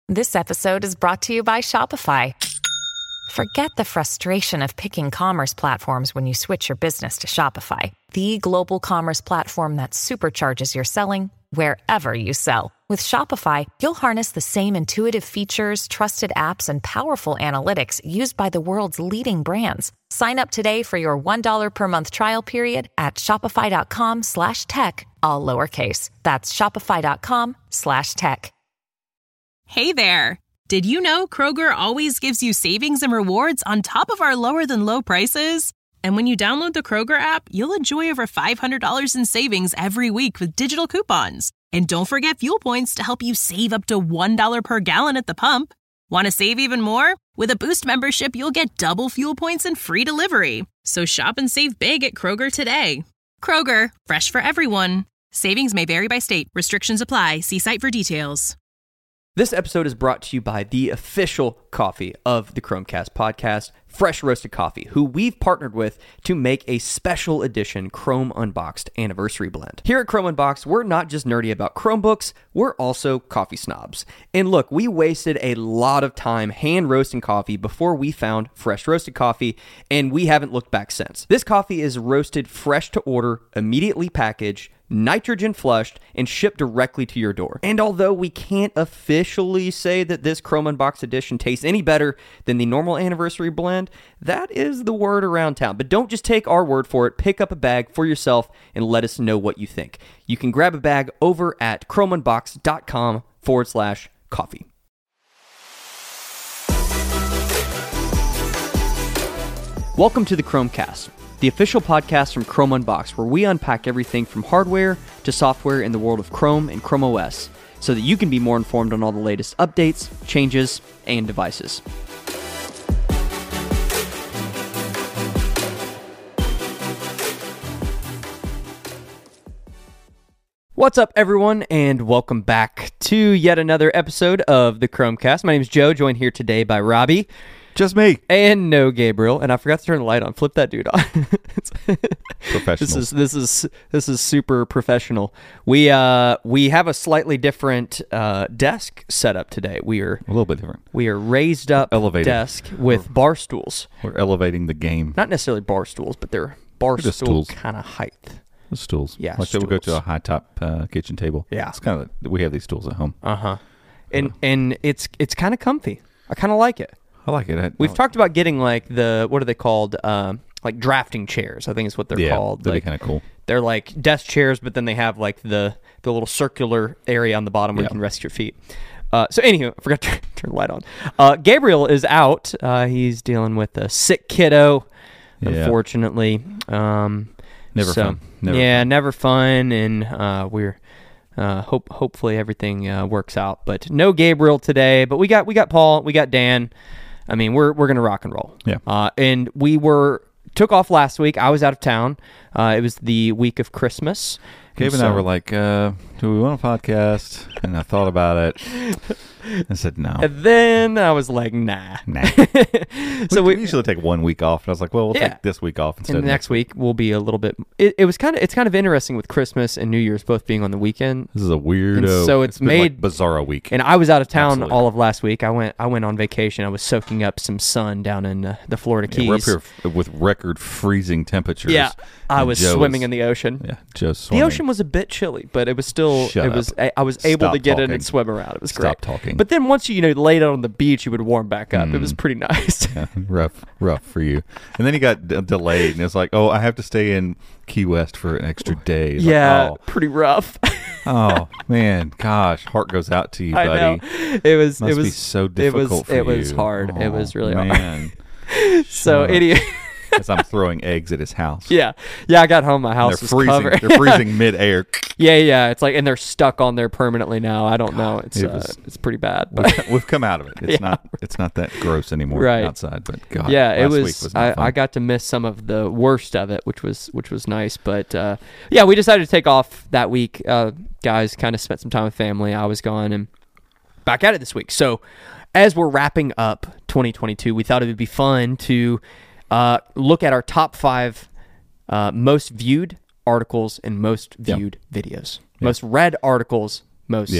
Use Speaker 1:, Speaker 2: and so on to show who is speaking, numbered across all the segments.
Speaker 1: This episode is brought to you by Shopify. Forget the frustration of picking commerce platforms when you switch your business to Shopify, the global commerce platform that supercharges your selling wherever you sell. With Shopify, you'll harness the same intuitive features, trusted apps, and powerful analytics used by the world's leading brands. Sign up today for your $1 per month trial period at shopify.com/tech, all lowercase. That's shopify.com/tech.
Speaker 2: Hey there! Did you know Kroger always gives you savings and rewards on top of our lower than low prices? And when you download the Kroger app, you'll enjoy over $500 in savings every week with digital coupons. And don't forget fuel points to help you save up to $1 per gallon at the pump. Want to save even more? With a Boost membership, you'll get double fuel points and free delivery. So shop and save big at Kroger today. Kroger, fresh for everyone. Savings may vary by state. Restrictions apply. See site for details.
Speaker 3: This episode is brought to you by the official coffee of the Chromecast podcast, Fresh Roasted Coffee, who we've partnered with to make a special edition Chrome Unboxed anniversary blend. Here at Chrome Unboxed, we're not just nerdy about Chromebooks, we're also coffee snobs. And look, we wasted a lot of time hand roasting coffee before we found Fresh Roasted Coffee, and we haven't looked back since. This coffee is roasted fresh to order, immediately packaged, nitrogen flushed, and shipped directly to your door. And although we can't officially say that this Chrome Unboxed edition tastes any better than the normal anniversary blend, that is the word around town. But don't just take our word for it. Pick up a bag for yourself and let us know what you think. You can grab a bag over at chromeunboxed.com/coffee. Welcome to the Chromecast, the official podcast from Chrome Unboxed, where we unpack everything from hardware to software in the world of Chrome and Chrome OS, so that you can be more informed on all the latest updates, changes, and devices. What's up, everyone, and welcome back to yet another episode of the Chromecast. My name is Joe, joined here today by Robbie.
Speaker 4: Just me.
Speaker 3: And no Gabriel. And I forgot to turn the light on. Flip that dude on.
Speaker 4: Professional.
Speaker 3: This is super professional. We have a slightly different desk setup today. We are
Speaker 4: a little bit different.
Speaker 3: We are raised up
Speaker 4: Elevated.
Speaker 3: desk with bar stools.
Speaker 4: We're elevating the game.
Speaker 3: Not necessarily bar stools, but they're bar
Speaker 4: They're just
Speaker 3: stool
Speaker 4: stools.
Speaker 3: kind of height.
Speaker 4: The stools.
Speaker 3: Yeah,
Speaker 4: like that would go to
Speaker 3: stools.
Speaker 4: a high top kitchen table.
Speaker 3: Yeah.
Speaker 4: It's kind of we have these stools at home.
Speaker 3: And it's kind of comfy. I kind of like it.
Speaker 4: I like it.
Speaker 3: We've talked about getting like what are they called? Like drafting chairs, I think is what they're called.
Speaker 4: That'd
Speaker 3: Like,
Speaker 4: be kind of cool.
Speaker 3: They're like desk chairs, but then they have like the little circular area on the bottom where you can rest your feet. So anywho, I forgot to turn the light on. Gabriel is out. He's dealing with a sick kiddo, unfortunately.
Speaker 4: Never fun.
Speaker 3: Never fun. And we're hopefully everything works out. But no Gabriel today. But we got Paul. We got Dan. I mean, we're gonna rock and roll.
Speaker 4: Yeah.
Speaker 3: And we took off last week. I was out of town. It was the week of Christmas.
Speaker 4: Gabe and I were like, do we want a podcast? And I thought about it. I said no.
Speaker 3: And then I was like, nah.
Speaker 4: So we usually take 1 week off. And I was like, well, we'll take this week off instead.
Speaker 3: And next week will be a little bit. It's kind of interesting with Christmas and New Year's both being on the weekend.
Speaker 4: This is a weirdo.
Speaker 3: And so it's
Speaker 4: been
Speaker 3: made
Speaker 4: like bizarro week.
Speaker 3: And I was out of town
Speaker 4: Absolutely.
Speaker 3: all of last week. I went on vacation. I was soaking up some sun down in the Florida Keys.
Speaker 4: We're up here with record freezing temperatures.
Speaker 3: Yeah, I was
Speaker 4: Joe
Speaker 3: swimming in the ocean.
Speaker 4: Yeah, Joe's swimming.
Speaker 3: The ocean was a bit chilly, but it was still. I was able
Speaker 4: Stop
Speaker 3: to get in
Speaker 4: talking.
Speaker 3: and swim around. It was great.
Speaker 4: Stop talking.
Speaker 3: But then once you laid out on the beach, you would warm back up. It was pretty nice.
Speaker 4: Yeah, rough for you. And then you got delayed, and it's like, oh, I have to stay in Key West for an extra day. It's like,
Speaker 3: pretty rough.
Speaker 4: oh man, gosh, heart goes out to you, buddy.
Speaker 3: I know. It was.
Speaker 4: Must be so difficult for you.
Speaker 3: It was hard. It was really
Speaker 4: man.
Speaker 3: hard. So idiot.
Speaker 4: As I'm throwing eggs at his house.
Speaker 3: Yeah. I got home. My house was
Speaker 4: freezing.
Speaker 3: covered.
Speaker 4: They're freezing mid-air.
Speaker 3: Yeah. It's like, and they're stuck on there permanently now. I don't know. It's pretty bad. But
Speaker 4: we've come out of it. It's not that gross anymore outside. But God,
Speaker 3: it
Speaker 4: last
Speaker 3: was.
Speaker 4: Week was not fun.
Speaker 3: I got to miss some of the worst of it, which was nice. But we decided to take off that week. Guys, kind of spent some time with family. I was gone and back at it this week. So as we're wrapping up 2022, we thought it would be fun to look at our top 5 most viewed articles and most viewed videos. Most read articles, most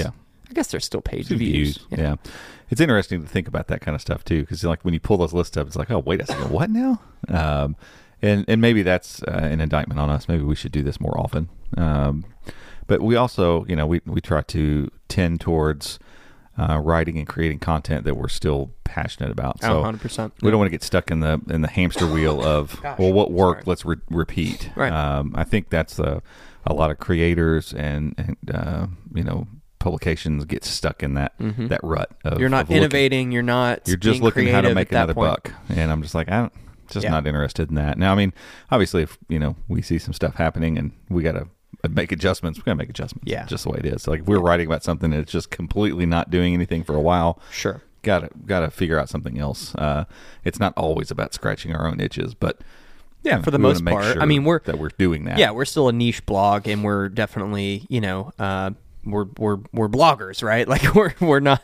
Speaker 3: I guess there's still paid
Speaker 4: Some
Speaker 3: views.
Speaker 4: Yeah. It's interesting to think about that kind of stuff too, because like when you pull those lists up, it's like, oh, wait a second, what now? And maybe that's an indictment on us. Maybe we should do this more often. But we also, we try to tend towards writing and creating content that we're still passionate about. So
Speaker 3: 100%.
Speaker 4: we don't want to get stuck in the hamster wheel of what worked, let's repeat.
Speaker 3: Right.
Speaker 4: I think that's a lot of creators and publications get stuck in that rut of
Speaker 3: you're not innovating. You're just
Speaker 4: looking how to make another
Speaker 3: point.
Speaker 4: buck. And I'm just like, not interested in that. Now, I mean, obviously, if we see some stuff happening and we got to make adjustments, we got to make adjustments. Yeah, just the way it is. So, like if we're writing about something that's just completely not doing anything for a while,
Speaker 3: sure,
Speaker 4: got to figure out something else. It's not always about scratching our own itches, but
Speaker 3: for the most part,
Speaker 4: sure
Speaker 3: I mean, we're
Speaker 4: doing that.
Speaker 3: Yeah, we're still a niche blog, and we're definitely we're bloggers, right? Like we're not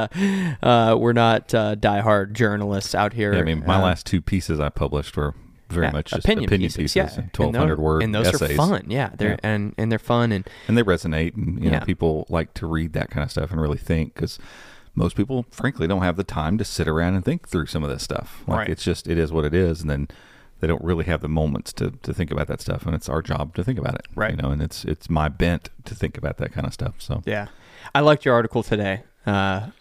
Speaker 3: diehard journalists out here.
Speaker 4: Yeah, I mean, my last 2 pieces I published were very much just opinion pieces, 1,200 word
Speaker 3: and those
Speaker 4: essays.
Speaker 3: are fun. Yeah, they're and they're fun and
Speaker 4: they resonate, and people like to read that kind of stuff and really think, because most people, frankly, don't have the time to sit around and think through some of this stuff. Like it is what it is, and then they don't really have the moments to think about that stuff, and it's our job to think about it,
Speaker 3: right?
Speaker 4: And it's my bent to think about that kind of stuff. So
Speaker 3: yeah, I liked your article today. A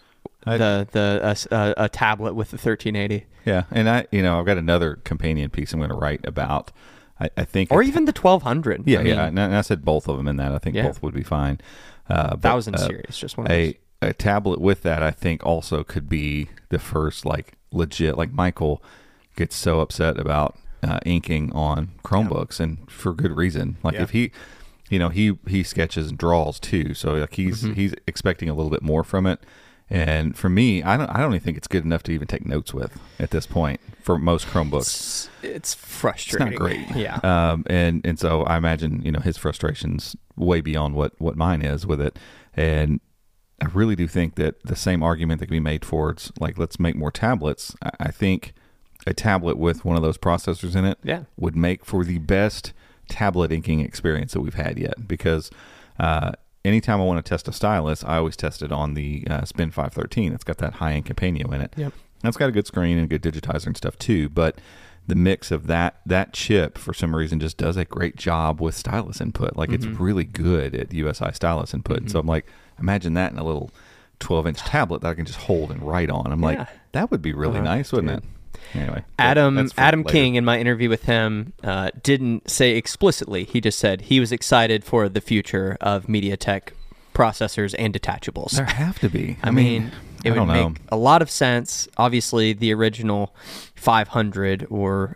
Speaker 3: tablet with the 1380.
Speaker 4: Yeah, and I've got another companion piece I'm going to write about. I think,
Speaker 3: or even the 1200.
Speaker 4: Yeah, and I said both of them in that. I think both would be fine.
Speaker 3: 1000 series, just one of those.
Speaker 4: A tablet with that, I think, also could be the first legit. Like Michael gets so upset about inking on Chromebooks, and for good reason. Like if he sketches and draws too, so like he's expecting a little bit more from it. And for me, I don't even think it's good enough to even take notes with at this point for most Chromebooks.
Speaker 3: It's frustrating.
Speaker 4: It's not great.
Speaker 3: Yeah.
Speaker 4: And so I imagine, his frustration's way beyond what mine is with it. And I really do think that the same argument that can be made towards, like, let's make more tablets. I think a tablet with one of those processors in it would make for the best tablet inking experience that we've had yet, because anytime I want to test a stylus, I always test it on the Spin 513. It's got that high-end Campanio in it.
Speaker 3: Yep.
Speaker 4: That's got a good screen and a good digitizer and stuff too, but the mix of that chip, for some reason, just does a great job with stylus input. Like, it's really good at USI stylus input. And so I'm like, imagine that in a little 12-inch tablet that I can just hold and write on. I'm like, that would be really nice, wouldn't it? Anyway,
Speaker 3: Adam King, in my interview with him, didn't say explicitly. He just said he was excited for the future of MediaTek processors and detachables.
Speaker 4: There have to be.
Speaker 3: I mean, it would make a lot of sense. Obviously, the original 500 or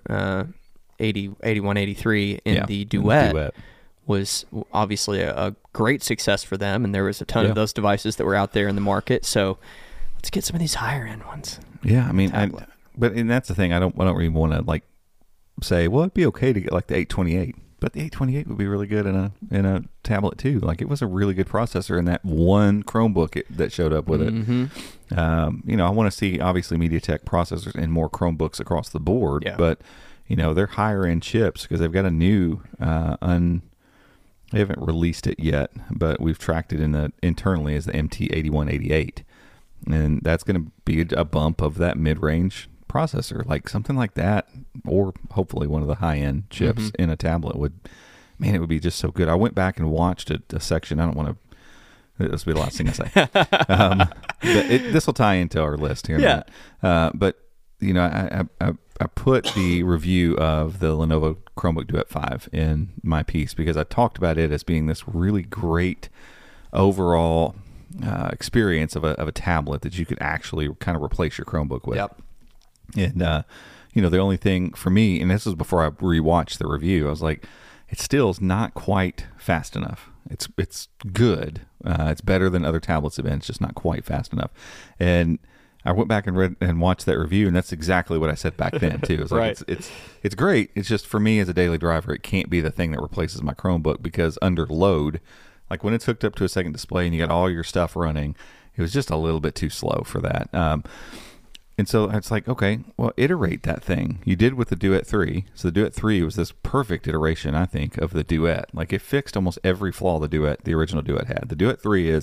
Speaker 3: 8183 in the Duet was obviously a great success for them, and there was a ton of those devices that were out there in the market. So let's get some of these higher end ones.
Speaker 4: Yeah, I mean, but that's the thing. I don't really want to say, well, it'd be okay to get like the 828, but the 828 would be really good in a tablet too. Like, it was a really good processor in that one Chromebook that showed up with it. I want to see obviously MediaTek processors in more Chromebooks across the board, but they're higher end chips because they've got a new they haven't released it yet, but we've tracked it internally as the MT8188, and that's going to be a bump of that mid-range processor, like something like that, or hopefully one of the high-end chips in a tablet it would be just so good. I went back and watched a section. I don't want to. This will be the last thing I say. This will tie into our list here.
Speaker 3: Yeah.
Speaker 4: But I put the review of the Lenovo Chromebook Duet 5 in my piece because I talked about it as being this really great overall experience of a tablet that you could actually kind of replace your Chromebook with.
Speaker 3: Yep.
Speaker 4: And the only thing for me, and this was before I rewatched the review, I was like, it still is not quite fast enough. It's good. It's better than other tablets have been. It's just not quite fast enough. And I went back and read and watched that review, and that's exactly what I said back then too. It's like it's great. It's just, for me as a daily driver, it can't be the thing that replaces my Chromebook, because under load, like when it's hooked up to a second display and you got all your stuff running, it was just a little bit too slow for that. And so it's like, okay, well, iterate that thing. You did with the Duet 3. So the Duet 3 was this perfect iteration, I think, of the Duet. Like, it fixed almost every flaw the original Duet had. The Duet 3 is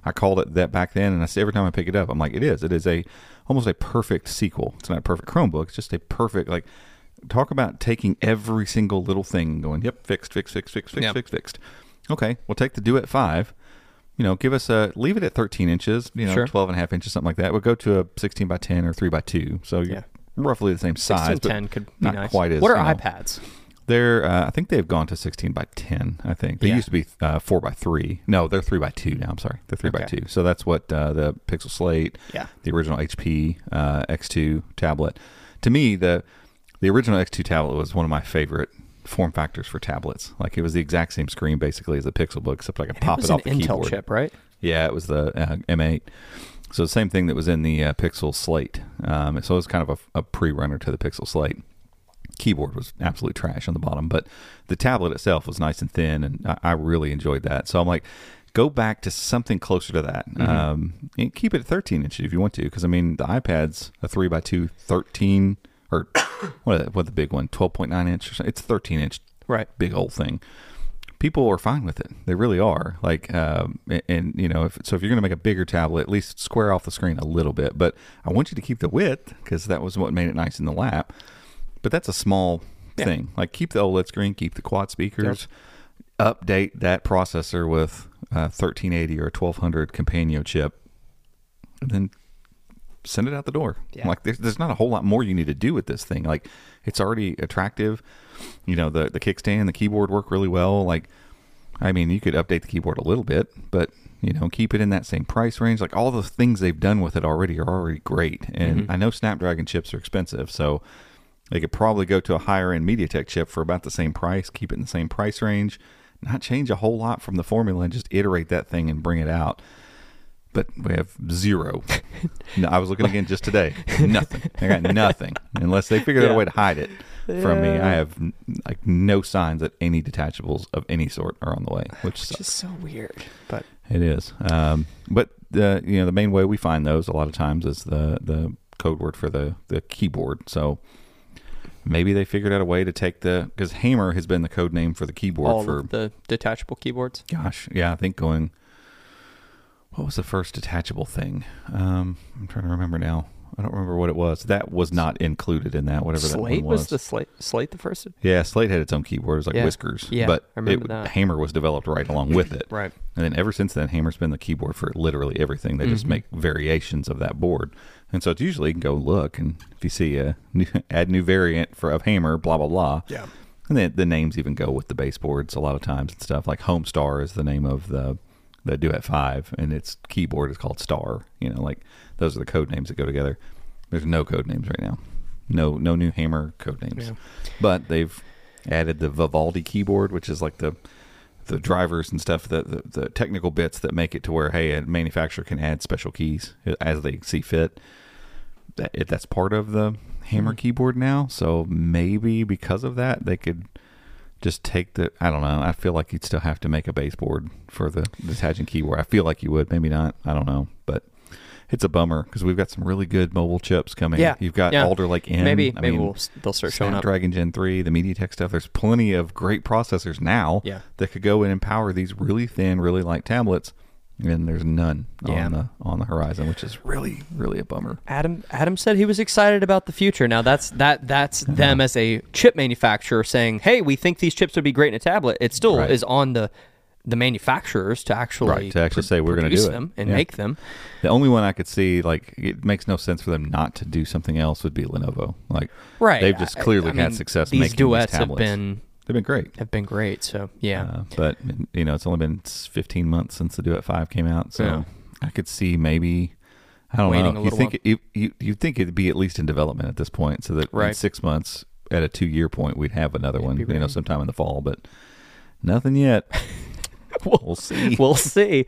Speaker 4: I called it that back then, and I say every time I pick it up, I'm like, it is almost a perfect sequel. It's not a perfect Chromebook. It's just a perfect, like, talk about taking every single little thing and going, yep, fixed. Okay, we'll take the Duet 5. Give us leave it at 13 inches,
Speaker 3: Sure.
Speaker 4: 12 and a half inches, something like that. We'll go to a 16 by 10 or 3 by 2. So you're roughly the same size.
Speaker 3: 16:10 could be
Speaker 4: not
Speaker 3: nice.
Speaker 4: quite as.
Speaker 3: What are iPads?
Speaker 4: They're, I think they've gone to 16 by 10, I think. They used to be 4 by 3. No, they're 3 by 2 now. I'm sorry. They're 3 by 2. So that's what the Pixel Slate, the original HP X2 tablet. To me, the original X2 tablet was one of my favorite form factors for tablets. Like, it was the exact same screen basically as the Pixelbook, except I could pop it off the keyboard.
Speaker 3: It was an Intel chip, right?
Speaker 4: Yeah, it was the M8. So the same thing that was in the Pixel Slate. So it was kind of a pre-runner to the Pixel Slate. Keyboard was absolute trash on the bottom, but the tablet itself was nice and thin, and I really enjoyed that. So I'm like, go back to something closer to that. And keep it at 13 inches if you want to, because, I mean, the iPad's a 3 by 2, 13, or what the big one, 12.9 inch or something. It's a 13 inch,
Speaker 3: right?
Speaker 4: Big old thing. People are fine with it. They really are. Like, and if you're going to make a bigger tablet, at least square off the screen a little bit. But I want you to keep the width, because that was what made it nice in the lap. But that's a small thing. Like, keep the OLED screen, keep the quad speakers, update that processor with 1380 or 1200 Companion chip, and then send it out the door. Yeah. Like, there's not a whole lot more you need to do with this thing. Like, it's already attractive. The kickstand, the keyboard work really well. Like, I mean, you could update the keyboard a little bit, but keep it in that same price range. Like, all the things they've done with it already are already great. And I know Snapdragon chips are expensive, so they could probably go to a higher end MediaTek chip for about the same price, keep it in the same price range, not change a whole lot from the formula, and just iterate that thing and bring it out. But we have zero. No, I was looking again just today. Nothing. I got nothing. Unless they figured out a way to hide it from me. I have like no signs that any detachables of any sort are on the way, which
Speaker 3: is so weird. But
Speaker 4: it is. But the main way we find those a lot of times is the code word for the keyboard. So maybe they figured out a way to take because Hammer has been the code name for the keyboard
Speaker 3: all
Speaker 4: for
Speaker 3: of the detachable keyboards.
Speaker 4: Gosh, yeah, I think going. What was the first detachable thing? I'm trying to remember now. I don't remember what it was. That was not included in that. Whatever
Speaker 3: Slate
Speaker 4: that one was.
Speaker 3: The Slate the first?
Speaker 4: Yeah, Slate had its own keyboard. It was like Whiskers.
Speaker 3: Yeah,
Speaker 4: but
Speaker 3: I remember that.
Speaker 4: Hammer was developed right along with it.
Speaker 3: Right.
Speaker 4: And then ever since then, Hammer's been the keyboard for literally everything. They just make variations of that board. And so it's usually you can go look, and if you see add new variant of Hammer, blah, blah, blah.
Speaker 3: Yeah.
Speaker 4: And then the names even go with the baseboards a lot of times and stuff. Like Homestar is the name of the Duet 5, and its keyboard is called Star. Like those are the code names that go together. There's no code names right now. No new Hammer code names. Yeah. But they've added the Vivaldi keyboard, which is like the drivers and stuff, the technical bits that make it to where, hey, a manufacturer can add special keys as they see fit. That's part of the Hammer keyboard now. So maybe because of that, they could just take I don't know. I feel like you'd still have to make a baseboard for the detaching keyboard. I feel like you would. Maybe not. I don't know. But it's a bummer because we've got some really good mobile chips coming.
Speaker 3: Yeah.
Speaker 4: You've got Alder Lake N.
Speaker 3: Maybe they'll start showing up.
Speaker 4: Snapdragon Gen 3, the MediaTek stuff. There's plenty of great processors now that could go in and power these really thin, really light tablets. And there's none on the horizon, which is really, really a bummer.
Speaker 3: Adam said he was excited about the future. Now that's them as a chip manufacturer saying, "Hey, we think these chips would be great in a tablet." It still is on the manufacturers to actually
Speaker 4: say we're going to do
Speaker 3: them and make them.
Speaker 4: The only one I could see, like, it makes no sense for them not to do something else would be Lenovo. Like, they've just clearly had success making these tablets. They've been great.
Speaker 3: So, yeah.
Speaker 4: But, it's only been 15 months since the Duet 5 came out. So I could see maybe, I don't know. You'd think it'd be at least in development at this point so that in 6 months, at a 2-year point, we'd have another one, sometime in the fall. But nothing yet. We'll see.
Speaker 3: We'll see.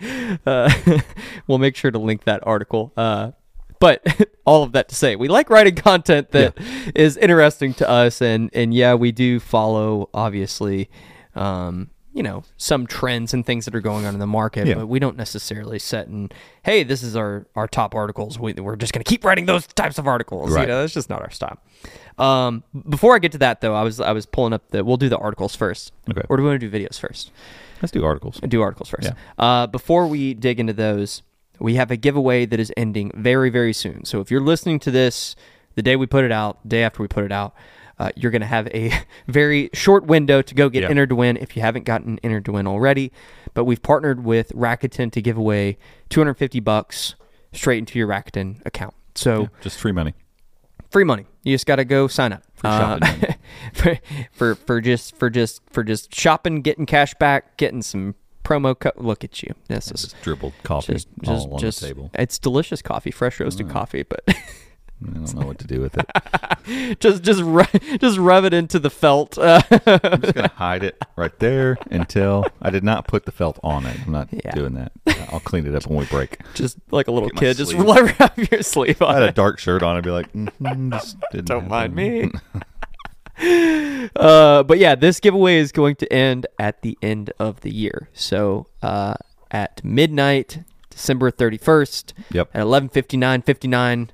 Speaker 3: We'll make sure to link that article. But all of that to say, we like writing content that is interesting to us, and we do follow, obviously, some trends and things that are going on in the market, but we don't necessarily set and, hey, this is our top articles. We're just going to keep writing those types of articles.
Speaker 4: Right.
Speaker 3: That's just not our style. Before I get to that, though, I was pulling up we'll do the articles first.
Speaker 4: Okay.
Speaker 3: Or do we want to do videos first?
Speaker 4: Let's do articles.
Speaker 3: Do articles first.
Speaker 4: Yeah.
Speaker 3: Before we dig into those, we have a giveaway that is ending very, very soon. So if you're listening to this the day we put it out, day after we put it out, you're going to have a very short window to go get entered to win if you haven't gotten entered to win already. But we've partnered with Rakuten to give away $250 straight into your Rakuten account. So
Speaker 4: just free money.
Speaker 3: Free money. You just got to go sign up.
Speaker 4: Free shopping
Speaker 3: for just shopping, getting cash back, getting some promo code. Look at you. This is
Speaker 4: just dribbled coffee all on the table.
Speaker 3: It's delicious coffee, fresh roasted coffee, but
Speaker 4: I don't know what to do with it.
Speaker 3: just rub it into the felt.
Speaker 4: I'm just gonna hide it right there until I did not put the felt on it. I'm not doing that. I'll clean it up when we break.
Speaker 3: Just like a little kid, just
Speaker 4: sleeve.
Speaker 3: wrap your sleeve on
Speaker 4: I had
Speaker 3: it.
Speaker 4: a dark shirt on. I'd be like,
Speaker 3: don't mind me. But yeah, this giveaway is going to end at the end of the year. So at midnight, December 31st,
Speaker 4: Yep.
Speaker 3: at 11:59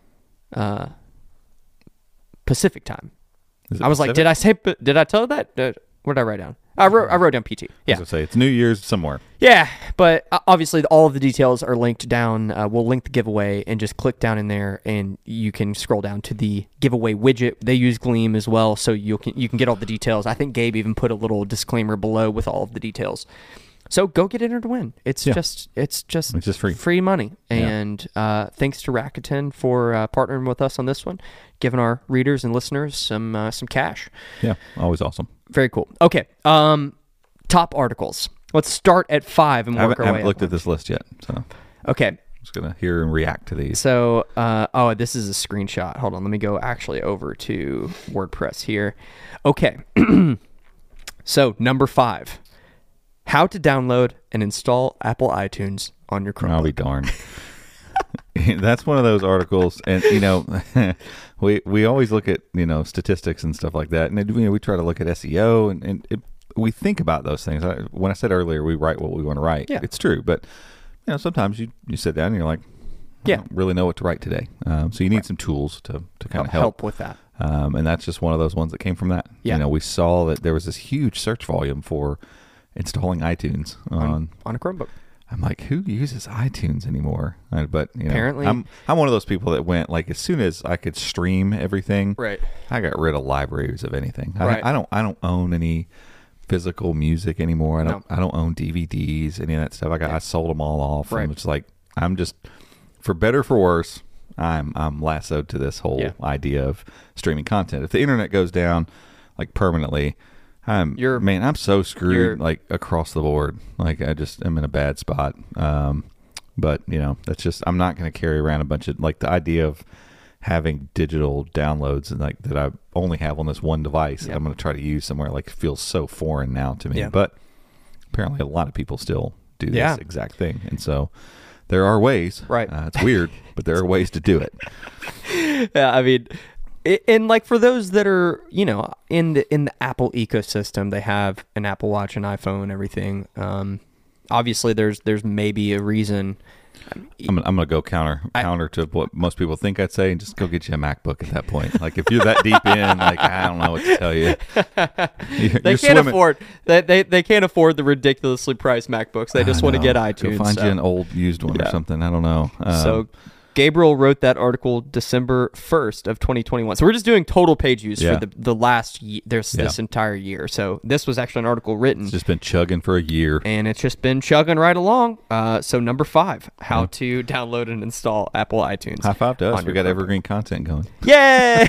Speaker 3: Pacific time. I was like, did I tell that? What did I write down? I wrote down PT. Yeah.
Speaker 4: I was gonna say it's New Year's somewhere.
Speaker 3: Yeah, but obviously all of the details are linked down. We'll link the giveaway and just click down in there, and you can scroll down to the giveaway widget. They use Gleam as well, so you can get all the details. I think Gabe even put a little disclaimer below with all of the details. So go get entered to win. It's just free money. And thanks to Rakuten for partnering with us on this one, giving our readers and listeners some cash.
Speaker 4: Yeah, always awesome.
Speaker 3: Very cool. Okay, top articles. Let's start at 5 and work our way.
Speaker 4: I haven't looked at this list yet, so
Speaker 3: okay.
Speaker 4: I'm just gonna hear and react to these.
Speaker 3: So, this is a screenshot. Hold on, let me go actually over to WordPress here. Okay, so number 5. How to download and install Apple iTunes on your Chromebook.
Speaker 4: I'll be darned. That's one of those articles, and we always look at statistics and stuff like that, and we try to look at SEO, and we think about those things. When I said earlier, we write what we want to write.
Speaker 3: Yeah.
Speaker 4: It's true, but sometimes you sit down and you're like, I don't really know what to write today. So you need some tools to kind of
Speaker 3: help with that.
Speaker 4: And that's just one of those ones that came from that.
Speaker 3: Yeah.
Speaker 4: We saw that there was this huge search volume for installing iTunes on
Speaker 3: a Chromebook.
Speaker 4: I'm like, who uses iTunes anymore? But
Speaker 3: apparently,
Speaker 4: I'm one of those people that went like, as soon as I could stream everything,
Speaker 3: right?
Speaker 4: I got rid of libraries of anything.
Speaker 3: Right.
Speaker 4: I don't own any physical music anymore. I don't own DVDs, any of that stuff. I sold them all off.
Speaker 3: Right.
Speaker 4: And it's like, I'm just, for better or for worse, I'm lassoed to this whole idea of streaming content. If the internet goes down like permanently, I'm so screwed like across the board. Like I'm in a bad spot. But that's just, I'm not going to carry around a bunch of, like, the idea of having digital downloads and like that I only have on this one device that I'm going to try to use somewhere, like, feels so foreign now to me. But apparently a lot of people still do this exact thing. And so there are ways,
Speaker 3: right?
Speaker 4: It's weird, but there are ways to do it.
Speaker 3: Yeah. I mean, and like for those that are, in the Apple ecosystem, they have an Apple Watch, an iPhone, everything. Obviously, there's maybe a reason.
Speaker 4: I'm gonna go counter to what most people think I'd say, and just go get you a MacBook at that point. Like, if you're that deep in, like, I don't know what to tell you.
Speaker 3: They can't afford they can't afford the ridiculously priced MacBooks. They just want to get iTunes.
Speaker 4: Go find you an old used one or something. I don't know.
Speaker 3: So Gabriel wrote that article December 1st of 2021. So we're just doing total page views for the last year. This entire year. So this was actually an article written.
Speaker 4: It's just been chugging for a year.
Speaker 3: And it's just been chugging right along. So number 5, how to download and install Apple iTunes.
Speaker 4: High five to us. We got evergreen content going.
Speaker 3: Yay!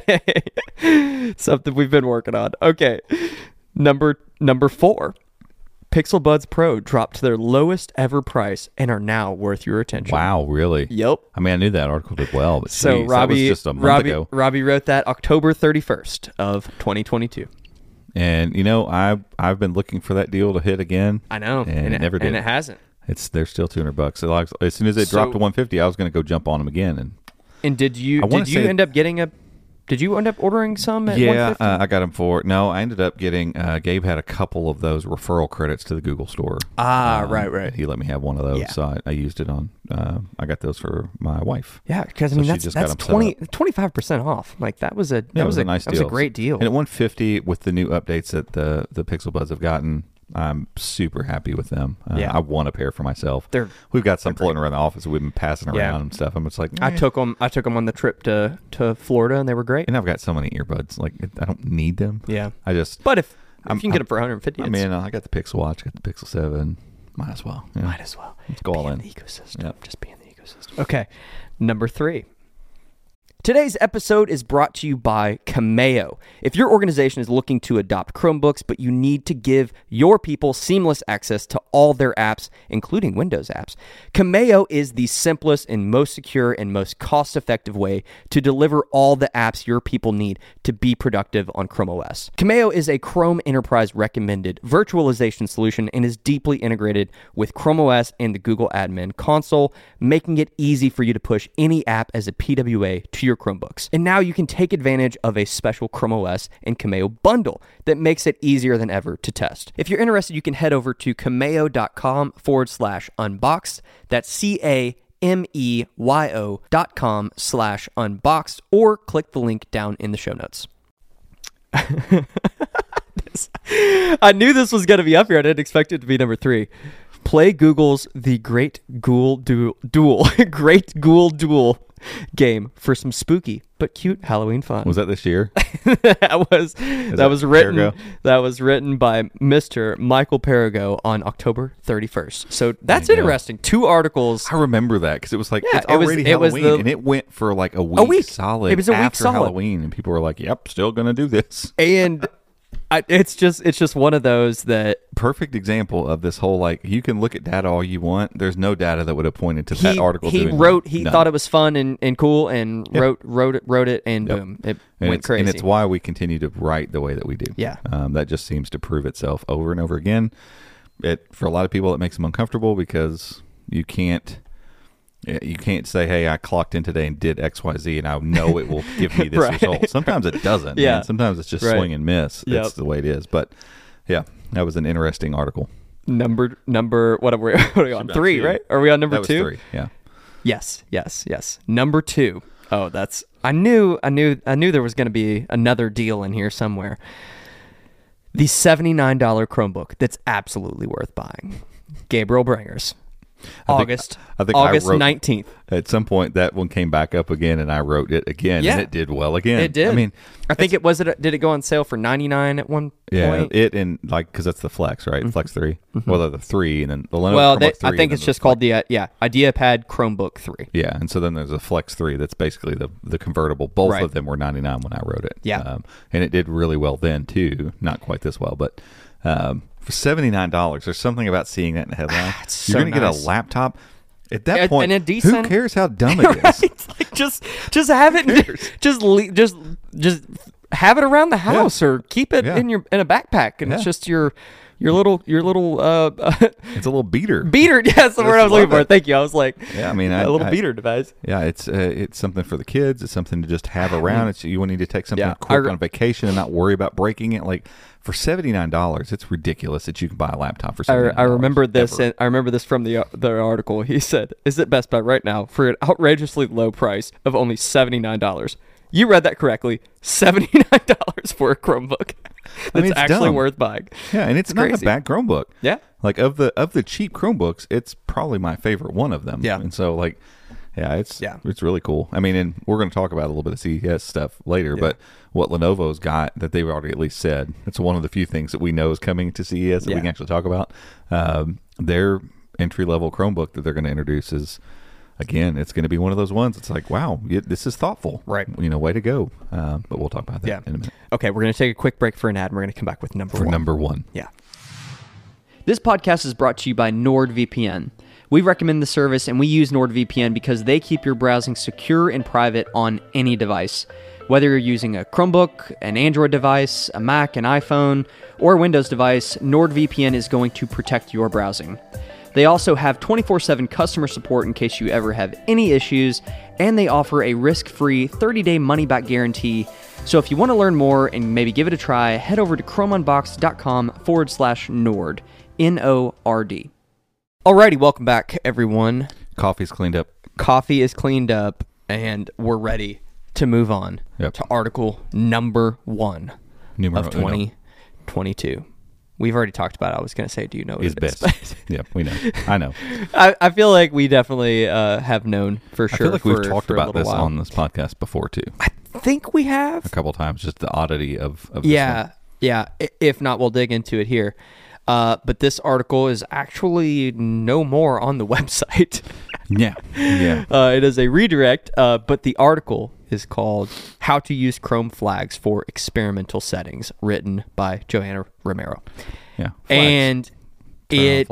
Speaker 3: Something we've been working on. Okay. Number 4. Pixel Buds Pro dropped to their lowest ever price and are now worth your attention.
Speaker 4: Wow, really?
Speaker 3: Yep.
Speaker 4: I mean, I knew that article did well, but
Speaker 3: so
Speaker 4: geez, that was just a month ago.
Speaker 3: Robbie wrote that October 31st of 2022.
Speaker 4: And I've been looking for that deal to hit again.
Speaker 3: I know,
Speaker 4: and it never did.
Speaker 3: And it hasn't.
Speaker 4: They're still $200. So as soon as they dropped to $150, I was going to go jump on them again.
Speaker 3: And did you end up getting a Did you end up ordering some at
Speaker 4: Yeah,
Speaker 3: $150?
Speaker 4: I got them for. No, I ended up getting. Gabe had a couple of those referral credits to the Google store.
Speaker 3: Right.
Speaker 4: He let me have one of those,
Speaker 3: Yeah.
Speaker 4: so I used it on. I got those for my wife.
Speaker 3: Yeah, because I
Speaker 4: So
Speaker 3: mean
Speaker 4: she just got
Speaker 3: that's
Speaker 4: them set
Speaker 3: 25% off. Like that was a
Speaker 4: It was a nice
Speaker 3: that was
Speaker 4: deal.
Speaker 3: a great deal.
Speaker 4: And at $150 with the new updates that the Pixel Buds have gotten, I'm super happy with them.
Speaker 3: Yeah.
Speaker 4: I want a pair for myself.
Speaker 3: We've
Speaker 4: got some floating around the office that we've been passing around
Speaker 3: Yeah.
Speaker 4: and stuff. I'm just like,
Speaker 3: I took them on the trip to Florida, and they were great.
Speaker 4: and I've got so many earbuds. Like I don't need them.
Speaker 3: Yeah,
Speaker 4: I just.
Speaker 3: but if
Speaker 4: I'm-
Speaker 3: you can get them for $150,
Speaker 4: I mean, I got the Pixel Watch, got the Pixel 7. Might as well. Yeah.
Speaker 3: might as well.
Speaker 4: Let's go
Speaker 3: Be
Speaker 4: all
Speaker 3: in
Speaker 4: in.
Speaker 3: the ecosystem.
Speaker 4: Yep.
Speaker 3: Just be in the ecosystem. Okay, number 3. Today's episode is brought to you by Cameo. If your organization is looking to adopt Chromebooks, but you need to give your people seamless access to all their apps, including Windows apps, Cameo is the simplest and most secure and most cost-effective way to deliver all the apps your people need to be productive on Chrome OS. Cameo is a Chrome Enterprise recommended virtualization solution and is deeply integrated with Chrome OS and the Google Admin Console, making it easy for you to push any app as a PWA to your Chromebooks. And now you can take advantage of a special Chrome OS and Cameo bundle that makes it easier than ever to test. If you're interested, you can head over to cameo.com/unboxed. That's CAMEYO.com/unboxed, or click the link down in the show notes. I knew this was going to be up here. I didn't expect it to be number 3. Play Google's The Great Ghoul Duel Great Ghoul Duel game for some spooky but cute Halloween fun.
Speaker 4: Was that this year?
Speaker 3: that was written
Speaker 4: Perigo?
Speaker 3: That was written by Mr. Michael Perigo on October 31st. So that's
Speaker 4: There you go.
Speaker 3: interesting. 2 articles.
Speaker 4: I remember that because it was like
Speaker 3: Yeah,
Speaker 4: it's
Speaker 3: it was-
Speaker 4: already
Speaker 3: it was
Speaker 4: Halloween,
Speaker 3: the-
Speaker 4: and it went for like a week solid.
Speaker 3: It was a week
Speaker 4: after
Speaker 3: solid.
Speaker 4: Halloween, and people were like, "Yep, still gonna do this."
Speaker 3: And it's just one of those that
Speaker 4: Perfect example of this whole like you can look at data all you want. There's no data that would have pointed to that article.
Speaker 3: he
Speaker 4: doing
Speaker 3: wrote. He
Speaker 4: none.
Speaker 3: thought it was fun and cool, and
Speaker 4: Yep.
Speaker 3: wrote it, and
Speaker 4: Yep.
Speaker 3: boom, it
Speaker 4: and
Speaker 3: went
Speaker 4: it's,
Speaker 3: crazy.
Speaker 4: And it's why we continue to write the way that we do.
Speaker 3: Yeah.
Speaker 4: That just seems to prove itself over and over again. For a lot of people, it makes them uncomfortable because you can't say, "Hey, I clocked in today and did X, Y, Z, and I know it will give me this
Speaker 3: Right.
Speaker 4: result." Sometimes it doesn't.
Speaker 3: Yeah.
Speaker 4: Man. Sometimes it's just
Speaker 3: Right.
Speaker 4: swing and miss.
Speaker 3: Yep.
Speaker 4: That's the way it is. But yeah, that was an interesting article.
Speaker 3: number. What are we on?
Speaker 4: Should be
Speaker 3: 3,
Speaker 4: 2.
Speaker 3: right? Are we on number
Speaker 4: That was
Speaker 3: 2?
Speaker 4: 3. Yeah.
Speaker 3: Yes. Number 2. Oh, that's. I knew there was going to be another deal in here somewhere. The $79 Chromebook that's absolutely worth buying. Gabriel Bringers. August
Speaker 4: I wrote-
Speaker 3: 19th.
Speaker 4: At some point, that one came back up again, and I wrote it again,
Speaker 3: Yeah.
Speaker 4: and it did well again.
Speaker 3: It did.
Speaker 4: I mean,
Speaker 3: I think did it go on sale for $99 at one
Speaker 4: yeah,
Speaker 3: point?
Speaker 4: it and like because that's the Flex, right? Flex 3. Well, the 3, and then the Lenovo
Speaker 3: Well,
Speaker 4: Chromebook 3.
Speaker 3: I think
Speaker 4: and
Speaker 3: it's
Speaker 4: then
Speaker 3: just called the IdeaPad Chromebook 3.
Speaker 4: Yeah, and so then there's a Flex 3 that's basically the convertible. Both
Speaker 3: Right.
Speaker 4: of them were $99 when I wrote it.
Speaker 3: Yeah.
Speaker 4: And it did really well then too. Not quite this well, but for $79, there's something about seeing that in the headline.
Speaker 3: It's
Speaker 4: You're
Speaker 3: so
Speaker 4: going to get
Speaker 3: nice.
Speaker 4: a laptop. At that
Speaker 3: And
Speaker 4: point,
Speaker 3: a decent-
Speaker 4: who cares how dumb it is?
Speaker 3: It's like just have it, just have it around the house or keep it
Speaker 4: Yeah.
Speaker 3: in a backpack, and it's
Speaker 4: Yeah.
Speaker 3: just your little
Speaker 4: It's a little beater.
Speaker 3: beater. Yeah, that's the word I was
Speaker 4: love
Speaker 3: looking for.
Speaker 4: it.
Speaker 3: Thank you. I was like,
Speaker 4: Yeah, I mean,
Speaker 3: a little beater device.
Speaker 4: Yeah, it's something for the kids. It's something to just have around. It's you need to take something
Speaker 3: Yeah,
Speaker 4: quick on vacation and not worry about breaking it. Like for $79, it's ridiculous that you can buy a laptop for $79.
Speaker 3: I remember this,
Speaker 4: ever.
Speaker 3: and I remember this from the article. He said, "Is at Best Buy right now for an outrageously low price of only $79." You read that correctly. $79 for a Chromebook.
Speaker 4: I mean,
Speaker 3: That's
Speaker 4: it's
Speaker 3: actually
Speaker 4: dumb.
Speaker 3: worth buying.
Speaker 4: Yeah, and it's not
Speaker 3: crazy.
Speaker 4: a bad Chromebook.
Speaker 3: Yeah.
Speaker 4: Like of the cheap Chromebooks, it's probably my favorite one of them.
Speaker 3: Yeah.
Speaker 4: And so like, it's
Speaker 3: Yeah.
Speaker 4: really cool. I mean, and we're going to talk about a little bit of CES stuff later, but what Lenovo's got that they've already at least said, it's one of the few things that we know is coming to CES that we
Speaker 3: Yeah.
Speaker 4: can actually talk about. Their entry level Chromebook that they're going to introduce is, again, it's going to be one of those ones. It's like, wow, this is thoughtful.
Speaker 3: Right.
Speaker 4: Way to go. But we'll talk about that
Speaker 3: Yeah.
Speaker 4: in a minute.
Speaker 3: Okay, we're going to take a quick break for an ad, and we're going to come back with number
Speaker 4: For
Speaker 3: 1.
Speaker 4: number 1.
Speaker 3: Yeah. This podcast is brought to you by NordVPN. We recommend the service, and we use NordVPN because they keep your browsing secure and private on any device. Whether you're using a Chromebook, an Android device, a Mac, an iPhone, or a Windows device, NordVPN is going to protect your browsing. They also have 24/7 customer support in case you ever have any issues, and they offer a risk-free 30-day money-back guarantee. So if you want to learn more and maybe give it a try, head over to chromeunboxed.com/Nord, Nord. Alrighty, welcome back, everyone.
Speaker 4: Coffee's cleaned up.
Speaker 3: Coffee is cleaned up, and we're ready to move on to article number 1 of 2022. We've already talked about it. I was going to say, do you know what it is?
Speaker 4: Yep, we know. I know.
Speaker 3: I feel like we definitely have known for sure.
Speaker 4: I feel like we've talked about this on this podcast before, too.
Speaker 3: I think we have.
Speaker 4: A couple times, just the oddity of this
Speaker 3: Yeah,
Speaker 4: one.
Speaker 3: yeah. If not, we'll dig into it here. But this article is actually no more on the website.
Speaker 4: Yeah.
Speaker 3: It is a redirect, but the article is called How to Use Chrome Flags for Experimental Settings, written by Joanna Romero.
Speaker 4: Yeah.
Speaker 3: And it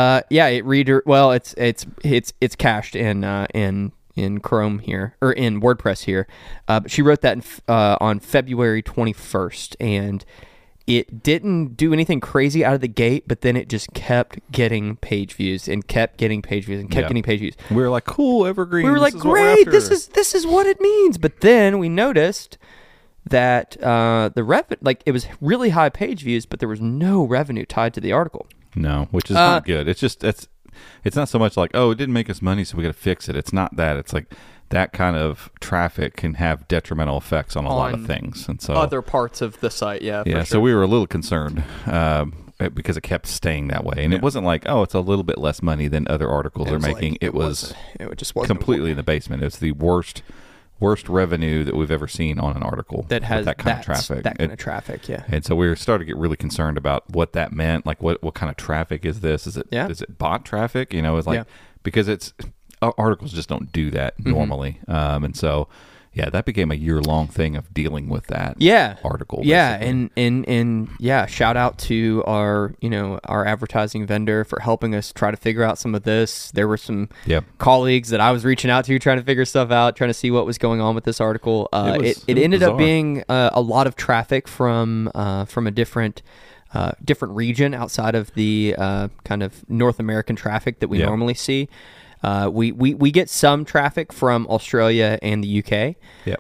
Speaker 3: it's cached in Chrome here, or in WordPress here. But she wrote that on February 21st, and it didn't do anything crazy out of the gate, but then it just kept getting page views and kept getting page views and kept getting page views.
Speaker 4: We were like, cool, evergreen.
Speaker 3: We were like, great, this is what it means. But then we noticed that it was really high page views, but there was no revenue tied to the article.
Speaker 4: No, which is not good. It's just it's not so much like, oh, it didn't make us money, so we got to fix it. It's not that. It's like that kind of traffic can have detrimental effects on a lot of things, and so
Speaker 3: other parts of the site, for sure.
Speaker 4: So we were a little concerned because it kept staying that way, and it wasn't like, oh, it's a little bit less money than other articles are making. It was
Speaker 3: just wasn't
Speaker 4: completely in the basement. It's the worst revenue that we've ever seen on an article
Speaker 3: that has
Speaker 4: that kind of traffic.
Speaker 3: That kind of traffic, yeah.
Speaker 4: And so we were starting to get really concerned about what that meant. Like, what kind of traffic is this? Is it bot traffic? You know, it's like because it's articles just don't do that normally, and so that became a year-long thing of dealing with that article.
Speaker 3: Basically. And shout out to our advertising vendor for helping us try to figure out some of this. There were some colleagues that I was reaching out to trying to figure stuff out, trying to see what was going on with this article. It ended up being a lot of traffic from a different region outside of the kind of North American traffic that we normally see. We get some traffic from Australia and the UK,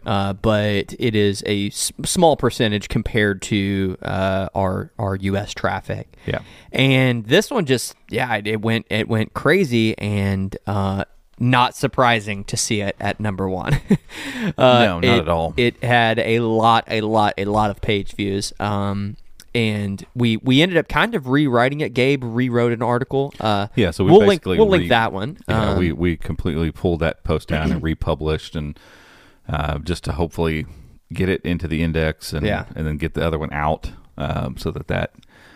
Speaker 3: but it is a small percentage compared to our US traffic.
Speaker 4: Yeah,
Speaker 3: and this one just it went crazy, and not surprising to see it at number 1.
Speaker 4: No, not at all.
Speaker 3: It had a lot of page views. And we ended up kind of rewriting it. Gabe rewrote an article.
Speaker 4: So
Speaker 3: we'll link that one.
Speaker 4: We completely pulled that post down and republished, and just to hopefully get it into the index and then get the other one out, so that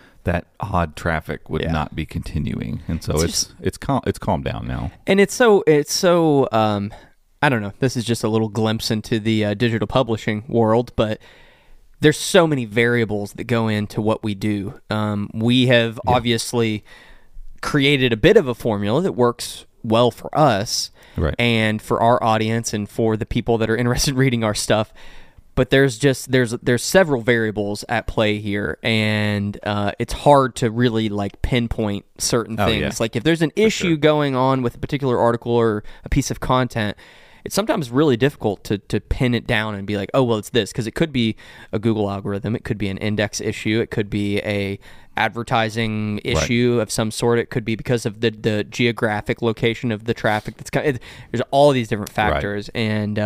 Speaker 4: odd traffic would not be continuing. And so it's calmed down now.
Speaker 3: And it's so I don't know. This is just a little glimpse into the digital publishing world, but there's so many variables that go into what we do. We have obviously created a bit of a formula that works well for us and for our audience and for the people that are interested in reading our stuff. But there's several variables at play here, and it's hard to really like pinpoint certain things. Like if there's an issue going on with a particular article or a piece of content, it's sometimes really difficult to pin it down and be like, oh, well, it's this, because it could be a Google algorithm, it could be an index issue, it could be a advertising issue of some sort, it could be because of the geographic location of the traffic. There's all these different factors, and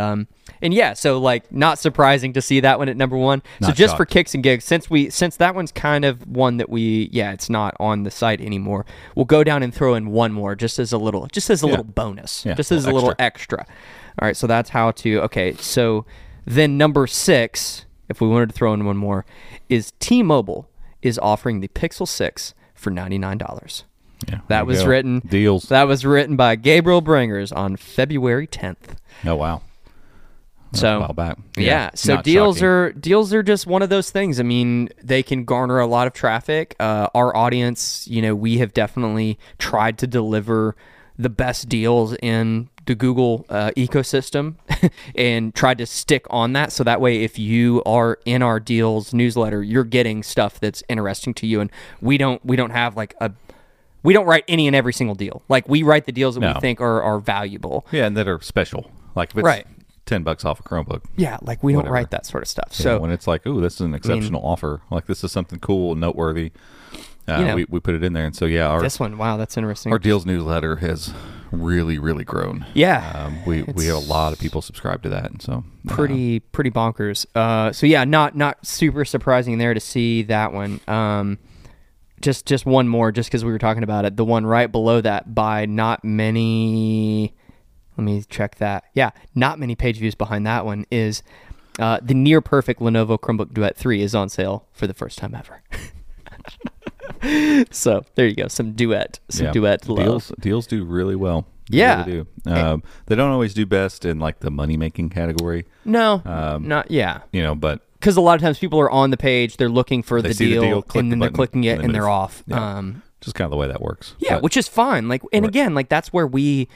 Speaker 3: so like not surprising to see that one at number 1. So just for kicks and gigs, since that one's kind of one that it's not on the site anymore, we'll go down and throw in one more just as a little bonus, just as a little extra. All right, so that's how to. Okay, so then number 6, if we wanted to throw in one more, is T-Mobile is offering the Pixel 6 for $99.
Speaker 4: Yeah,
Speaker 3: that was written
Speaker 4: deals.
Speaker 3: That was written by Gabriel Bringers on February 10th.
Speaker 4: Oh wow! That's
Speaker 3: so
Speaker 4: a while back.
Speaker 3: So deals are just one of those things. I mean, they can garner a lot of traffic. Our audience, we have definitely tried to deliver the best deals in the Google ecosystem and tried to stick on that, so that way if you are in our deals newsletter, you're getting stuff that's interesting to you, and we don't have like we don't write any and every single deal. Like we write the deals that we think are valuable.
Speaker 4: Yeah, and that are special. Like if it's
Speaker 3: Right.
Speaker 4: $10 off a Chromebook.
Speaker 3: Yeah, like we don't
Speaker 4: Whatever.
Speaker 3: write that sort of stuff.
Speaker 4: So
Speaker 3: So
Speaker 4: when it's like, ooh, this is an exceptional offer. Like this is something cool and noteworthy. We put it in there. And so, yeah,
Speaker 3: this one, wow, that's interesting.
Speaker 4: our deals newsletter has really, really grown.
Speaker 3: Yeah.
Speaker 4: We have a lot of people subscribe to that. And so
Speaker 3: pretty bonkers. So yeah, not super surprising there to see that one. Just one more, just because we were talking about it. The one right below that by not many. Let me check that. Yeah, not many page views behind that one is the near perfect Lenovo Chromebook Duet 3 is on sale for the first time ever. So there you go, some duet love.
Speaker 4: Deals do really well.
Speaker 3: Yeah.
Speaker 4: They really do. They don't always do best in like the money making category.
Speaker 3: No, not
Speaker 4: But
Speaker 3: because a lot of times people are on the page, they're looking for the
Speaker 4: see the
Speaker 3: deal,
Speaker 4: click
Speaker 3: and then
Speaker 4: the
Speaker 3: they're
Speaker 4: button,
Speaker 3: clicking it,
Speaker 4: and
Speaker 3: and
Speaker 4: then
Speaker 3: they're
Speaker 4: move.
Speaker 3: off.
Speaker 4: Yeah. Just kind of the way that works.
Speaker 3: Yeah,
Speaker 4: But-
Speaker 3: which is fine. Like, and again, like that's where we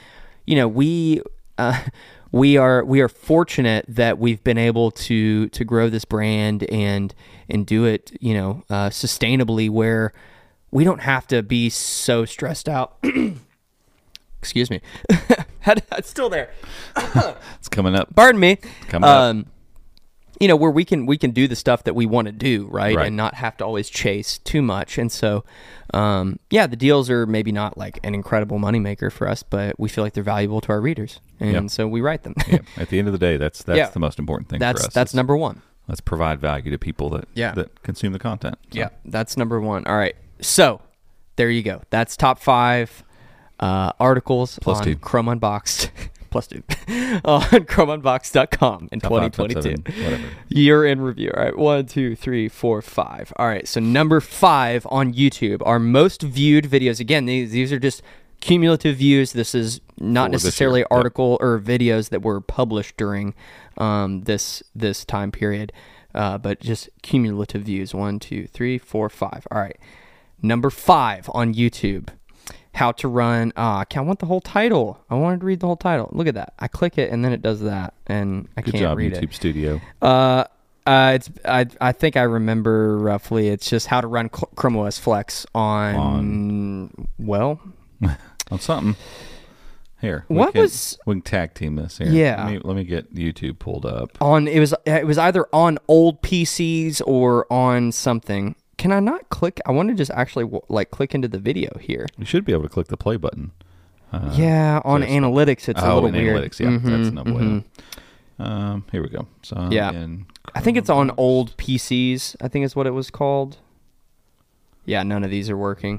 Speaker 3: are fortunate that we've been able to grow this brand and do it, sustainably, where we don't have to be so stressed out. Excuse me, it's still there.
Speaker 4: it's coming up.
Speaker 3: Pardon me.
Speaker 4: Coming up.
Speaker 3: Where we can do the stuff that we want to do, right?
Speaker 4: Right.
Speaker 3: And not have to always chase too much. And so, the deals are maybe not like an incredible moneymaker for us, but we feel like they're valuable to our readers. And so we write them.
Speaker 4: Yeah. At the end of the day, that's
Speaker 3: Yeah.
Speaker 4: the most important thing for us.
Speaker 3: That's number one.
Speaker 4: Let's provide value to people that consume the content. So.
Speaker 3: Yeah, that's number one. All right. So there you go. That's top 5 articles
Speaker 4: Plus
Speaker 3: on
Speaker 4: 2.
Speaker 3: Chrome Unboxed. Plus 2 on ChromeUnboxed.com in
Speaker 4: Top 5, top
Speaker 3: 2022.
Speaker 4: 7, whatever.
Speaker 3: Year in review. All right, 1, 2, 3, 4, 5. All right, so number 5 on YouTube, our most viewed videos. Again, these are just cumulative views. This is not
Speaker 4: For this
Speaker 3: necessarily
Speaker 4: year. Yep.
Speaker 3: article or videos that were published during this time period, but just cumulative views. 1, 2, 3, 4, 5. All right, number 5 on YouTube. How to run. I want the whole title. I wanted to read the whole title. Look at that. I click it and then it does that, and I
Speaker 4: Good
Speaker 3: can't
Speaker 4: job,
Speaker 3: read
Speaker 4: YouTube
Speaker 3: it.
Speaker 4: Studio.
Speaker 3: It's I think I remember roughly. It's just how to run Chrome OS Flex on
Speaker 4: On something. Here.
Speaker 3: What
Speaker 4: we
Speaker 3: was-
Speaker 4: can tag team this here.
Speaker 3: Yeah.
Speaker 4: Let me get YouTube pulled up.
Speaker 3: on. It was either on old PCs or on something. Can I not click? I want to just actually click into the video here.
Speaker 4: You should be able to click the play button.
Speaker 3: Yeah, on analytics, it's a little
Speaker 4: in
Speaker 3: weird.
Speaker 4: analytics, yeah. That's no bueno. Here we go. So
Speaker 3: Yeah.
Speaker 4: in
Speaker 3: I think it's on old PCs, I think is what it was called. Yeah, none of these are working.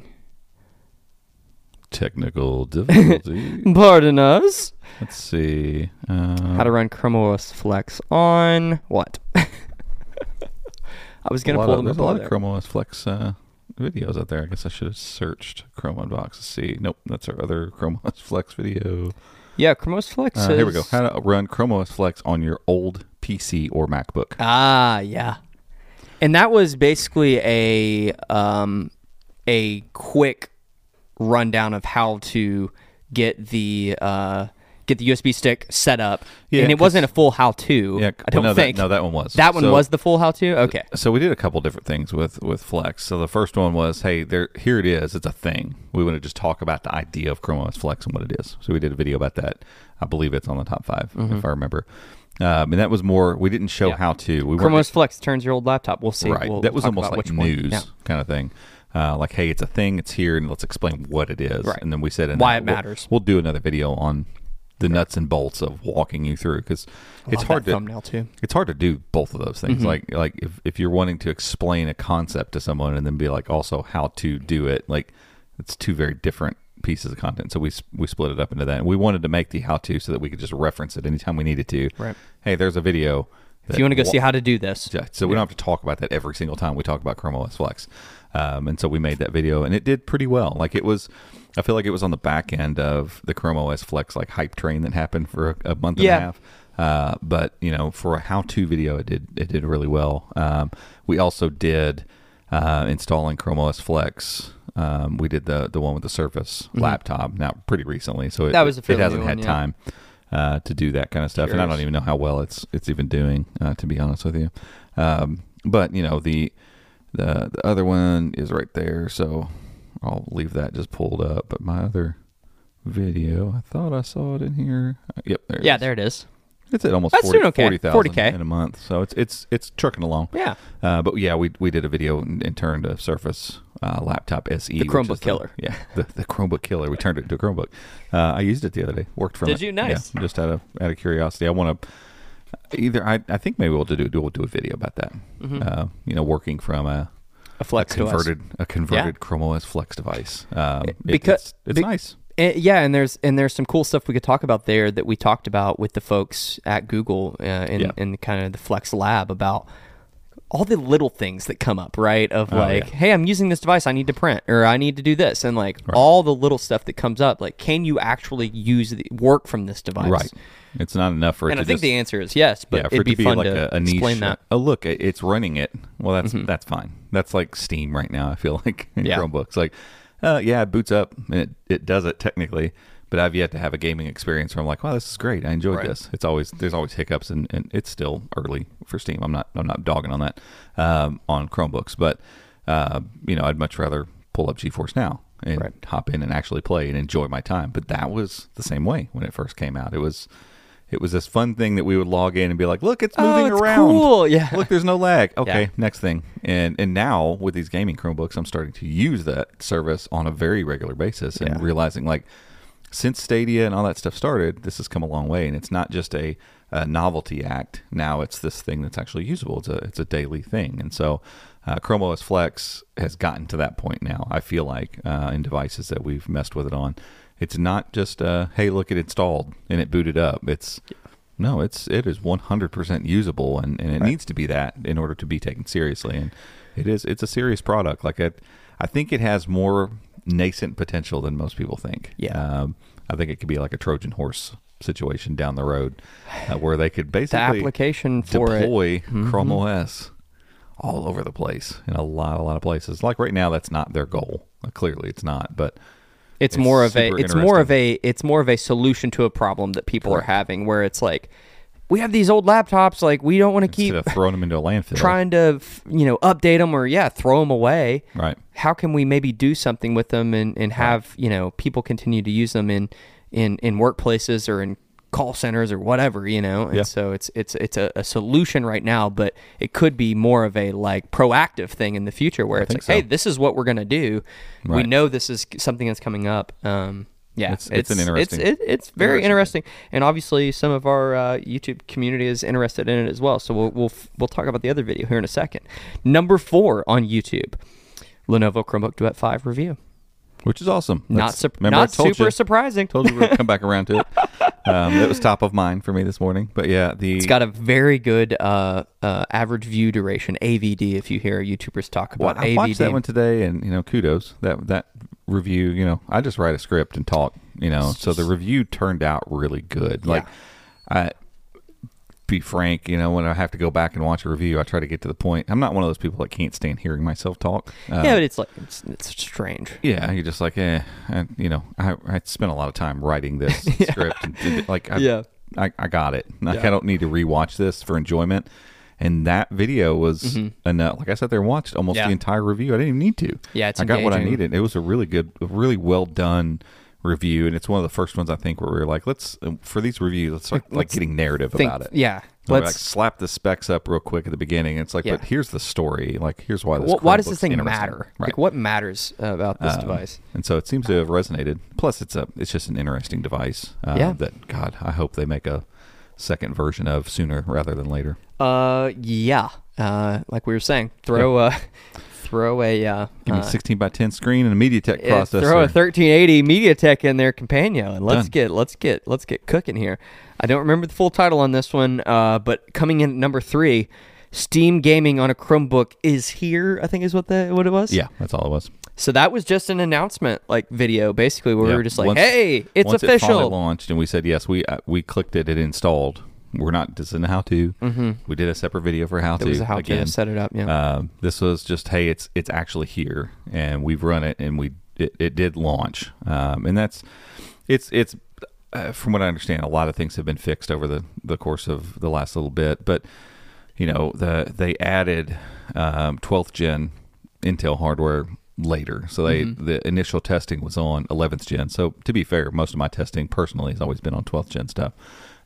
Speaker 4: technical difficulty.
Speaker 3: Pardon us.
Speaker 4: Let's see.
Speaker 3: How to run Chrome OS Flex on what? I was going to pull them
Speaker 4: There's
Speaker 3: up.
Speaker 4: a lot
Speaker 3: over
Speaker 4: of
Speaker 3: there.
Speaker 4: Chrome OS Flex videos out there. I guess I should have searched Chrome Unbox to see. Nope, that's our other Chrome OS Flex video.
Speaker 3: Yeah, Chrome OS Flex.
Speaker 4: Here we go. How to run Chrome OS Flex on your old PC or MacBook.
Speaker 3: Ah, yeah. And that was basically a quick rundown of how to get the USB stick set up.
Speaker 4: Yeah,
Speaker 3: and it wasn't a full how-to.
Speaker 4: Yeah,
Speaker 3: I don't think.
Speaker 4: that one was.
Speaker 3: That one
Speaker 4: So-
Speaker 3: was the full how-to? Okay.
Speaker 4: So we did a couple different things with Flex. So the first one was, hey, here it is. It's a thing. We want to just talk about the idea of Chrome OS Flex and what it is. So we did a video about that. I believe it's on the top 5, if I remember. And that was more. We didn't show how to. We
Speaker 3: Chrome
Speaker 4: weren't
Speaker 3: OS Flex turns your old laptop. We'll see.
Speaker 4: right.
Speaker 3: We'll
Speaker 4: That was
Speaker 3: talk
Speaker 4: almost
Speaker 3: about
Speaker 4: like
Speaker 3: which one.
Speaker 4: news
Speaker 3: Yeah.
Speaker 4: kind of thing. Like, hey, it's a thing. It's here, and let's explain what it is.
Speaker 3: Right.
Speaker 4: And then we said
Speaker 3: Why it matters.
Speaker 4: We'll do another video on the nuts and bolts of walking you through, because it's
Speaker 3: Love
Speaker 4: hard
Speaker 3: that
Speaker 4: to
Speaker 3: thumbnail too.
Speaker 4: it's hard to do both of those things.
Speaker 3: Mm-hmm.
Speaker 4: Like if you're wanting to explain a concept to someone and then be like also how to do it, like it's two very different pieces of content. So we split it up into that, and we wanted to make the how to so that we could just reference it anytime we needed to.
Speaker 3: Right.
Speaker 4: Hey, there's a video.
Speaker 3: If you want to go see how to do this.
Speaker 4: Yeah, so we don't have to talk about that every single time we talk about Chrome OS Flex. And so we made that video, and it did pretty well. Like I feel like it was on the back end of the Chrome OS Flex like hype train that happened for a month and a half. But for a how-to video, it did really well. We also did installing Chrome OS Flex. We did the one with the Surface laptop now pretty recently, so
Speaker 3: That was a
Speaker 4: it
Speaker 3: fairly
Speaker 4: hasn't
Speaker 3: new
Speaker 4: had
Speaker 3: one,
Speaker 4: time to do that kind of stuff, and I don't even know how well it's even doing, to be honest with you. But the other one is right there, so I'll leave that just pulled up. But my other video, I thought I saw it in here. Yep, there it is.
Speaker 3: There it is.
Speaker 4: It's at almost
Speaker 3: That's doing okay.
Speaker 4: 40,000
Speaker 3: 40K.
Speaker 4: in a month, so it's trucking along.
Speaker 3: Yeah.
Speaker 4: But yeah, we did a video and turned a Surface laptop SE,
Speaker 3: The Chromebook killer.
Speaker 4: The Chromebook killer. We turned it into a Chromebook. I used it the other day. Worked from it.
Speaker 3: Did you? Nice.
Speaker 4: Yeah, just out of curiosity. I want to I think maybe we'll do a video about that. Working from a
Speaker 3: Flex
Speaker 4: converted Chrome OS Flex device. It's nice.
Speaker 3: Yeah, and there's some cool stuff we could talk about there that we talked about with the folks at Google in kind of the Flex Lab about all the little things that come up, right? Of hey, I'm using this device, I need to print, or I need to do this, and all the little stuff that comes up. Like, can you actually work from this device?
Speaker 4: Right. It's not enough for it.
Speaker 3: And
Speaker 4: to
Speaker 3: I think the answer is yes, but it'd be fun to
Speaker 4: a niche,
Speaker 3: explain that.
Speaker 4: Oh, look, it's running it. Well, that's fine. That's like Steam right now. I feel like in Chromebooks, it boots up and it does it technically, but I've yet to have a gaming experience where I'm like, wow, this is great. I enjoyed this. There's always hiccups, and it's still early for Steam. I'm not dogging on that on Chromebooks, but I'd much rather pull up GeForce Now and hop in and actually play and enjoy my time. But that was the same way when it first came out. It was this fun thing that we would log in and be like, look, it's moving around.
Speaker 3: Cool. Yeah.
Speaker 4: Look, there's no lag. Okay, next thing. And now with these gaming Chromebooks, I'm starting to use that service on a very regular basis and realizing since Stadia and all that stuff started, this has come a long way. And it's not just a novelty act. Now it's this thing that's actually usable. It's a daily thing. And so Chrome OS Flex has gotten to that point now, I feel like, in devices that we've messed with it on. It's not just hey, look, it installed and it booted up. It is 100% usable, and it needs to be that in order to be taken seriously. And it's a serious product. I think it has more nascent potential than most people think. I think it could be like a Trojan horse situation down the road, where they could basically
Speaker 3: the application for
Speaker 4: deploy Chrome OS all over the place in a lot of places. Like right now, that's not their goal. Clearly, it's not, but. It's more of a solution to a problem that people are having, where it's like, we have these old laptops, we don't want to keep throwing them into a landfill,
Speaker 3: trying to update them or throw them away.
Speaker 4: Right?
Speaker 3: How can we maybe do something with them and have people continue to use them in workplaces or in call centers or whatever, and so it's a solution right now, but it could be more of a proactive thing in the future, where it's hey, this is what we're going to do. We know this is something that's coming up. It's an interesting. It's very interesting, and obviously some of our YouTube community is interested in it as well. So we'll talk about the other video here in a second. Number 4 on YouTube, Lenovo Chromebook Duet 5 review.
Speaker 4: Which is awesome.
Speaker 3: Not super surprising.
Speaker 4: Told you we'd come back around to it. It was top of mind for me this morning. But yeah, it's
Speaker 3: got a very good average view duration, AVD, if you hear YouTubers talk about AVD.
Speaker 4: I watched that one today, and kudos. That review, I just write a script and talk, so the review turned out really good. Be frank, when I have to go back and watch a review, I try to get to the point. I'm not one of those people that can't stand hearing myself talk.
Speaker 3: But it's strange.
Speaker 4: Yeah, you're just like, I spent a lot of time writing this script. And I got it. I don't need to rewatch this for enjoyment. And that video was enough. Like I sat there and watched almost the entire review. I didn't even need to.
Speaker 3: Yeah, it's
Speaker 4: I got what I needed. It was a really well done review, and it's one of the first ones I think where we were like, let's for these reviews, let's start getting narrative about it.
Speaker 3: Yeah,
Speaker 4: let's slap the specs up real quick at the beginning. It's but here's the story. Here's why this.
Speaker 3: Why does this thing matter? Right. What matters about this device?
Speaker 4: And so it seems to have resonated. Plus, it's just an interesting device. That God, I hope they make a second version of sooner rather than later.
Speaker 3: Like we were saying, throw a
Speaker 4: give me a 16:10 screen and a MediaTek processor.
Speaker 3: Throw a 1380 MediaTek in there, companion, and let's get cooking here. I don't remember the full title on this one, but coming in at number 3, Steam Gaming on a Chromebook is here, I think is what it was.
Speaker 4: Yeah, that's all it was.
Speaker 3: So that was just an announcement video, basically, where we were just hey, it's official. Once it finally
Speaker 4: launched, and we said yes, we clicked it installed. We're not just in the how-to. Mm-hmm. We did a separate video for how-to.
Speaker 3: It was a how-to to set it up. Yeah.
Speaker 4: This was just hey, it's actually here, and we've run it, and it did launch. And that's it's from what I understand, a lot of things have been fixed over the course of the last little bit. But they added 12th gen Intel hardware later, so the initial testing was on 11th gen. So to be fair, most of my testing personally has always been on 12th gen stuff.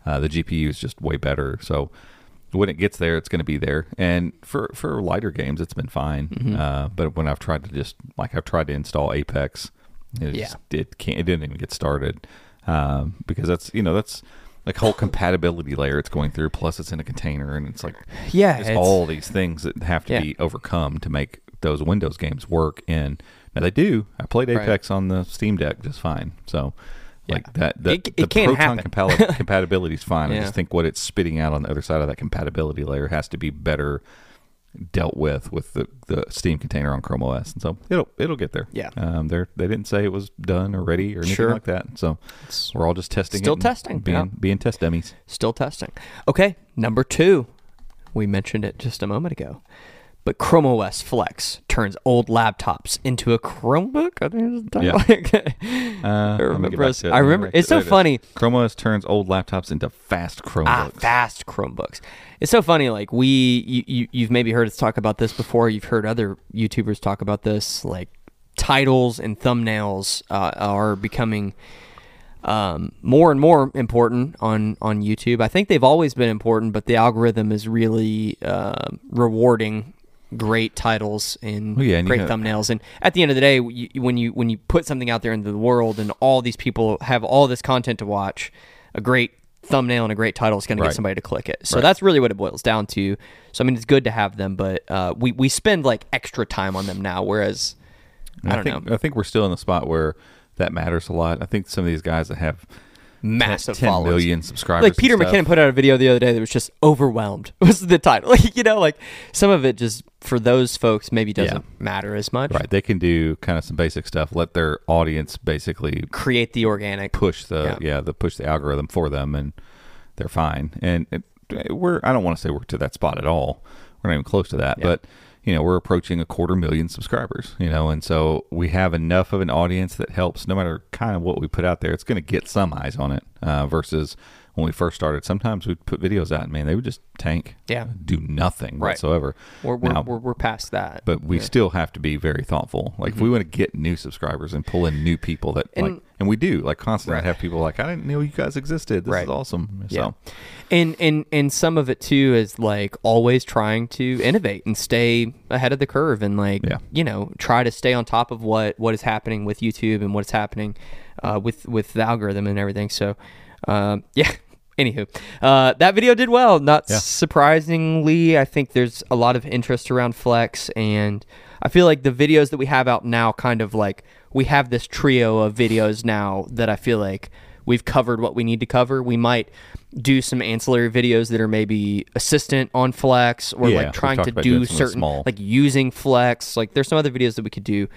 Speaker 4: The GPU is just way better. So when it gets there, it's going to be there. And for lighter games, it's been fine. But when I've tried to install Apex, it didn't even get started because that's like a whole compatibility layer it's going through. Plus, it's in a container, and it's like it's all these things that have to be overcome to make those Windows games work. And now they do. I played Apex on the Steam Deck just fine. So. Like that, the
Speaker 3: can
Speaker 4: Proton compatibility is fine. I just think what it's spitting out on the other side of that compatibility layer has to be better dealt with the Steam container on Chrome OS, and so it'll get there.
Speaker 3: Yeah,
Speaker 4: they didn't say it was done or ready or anything like that. So we're all just testing.
Speaker 3: Still testing.
Speaker 4: Being test dummies.
Speaker 3: Still testing. Okay, number 2. We mentioned it just a moment ago. But Chrome OS Flex turns old laptops into a Chromebook. I think I remember. It's so funny.
Speaker 4: Chrome OS turns old laptops into fast Chromebooks.
Speaker 3: Fast Chromebooks. It's so funny. Like you've maybe heard us talk about this before. You've heard other YouTubers talk about this. Like titles and thumbnails are becoming more and more important on YouTube. I think they've always been important, but the algorithm is really rewarding great titles and great thumbnails. And at the end of the day, when you put something out there into the world and all these people have all this content to watch, a great thumbnail and a great title is going to get somebody to click it. So that's really what it boils down to. So I mean, it's good to have them, but we spend like extra time on them now, whereas I think we're still in the spot where that matters a lot. I think some of these guys that have massive
Speaker 4: 10
Speaker 3: followers.
Speaker 4: million subscribers.
Speaker 3: Like Peter McKinnon put out a video the other day that was just overwhelmed was the title. Like some of it just for those folks maybe doesn't matter as much.
Speaker 4: Right. They can do kind of some basic stuff. Let their audience basically
Speaker 3: create the organic
Speaker 4: push push the algorithm for them, and they're fine. And I don't want to say we're to that spot at all. We're not even close to that, but we're approaching 250,000 subscribers, and so we have enough of an audience that helps no matter kind of what we put out there. It's going to get some eyes on it versus when we first started. Sometimes we'd put videos out and, man, they would just tank, do nothing whatsoever.
Speaker 3: We're past that.
Speaker 4: But we still have to be very thoughtful. Like if we want to get new subscribers and pull in new people that and we do, like constantly have people like, I didn't know you guys existed. This is awesome. So.
Speaker 3: And some of it too is like always trying to innovate and stay ahead of the curve and try to stay on top of what is happening with YouTube and what's happening with the algorithm and everything. So anywho, that video did well. Not surprisingly, I think there's a lot of interest around Flex, and I feel like the videos that we have out now kind of like we have this trio of videos now that I feel like we've covered what we need to cover. We might do some ancillary videos that are maybe assistant on Flex or like trying to do certain like using Flex. Like there's some other videos that we could do.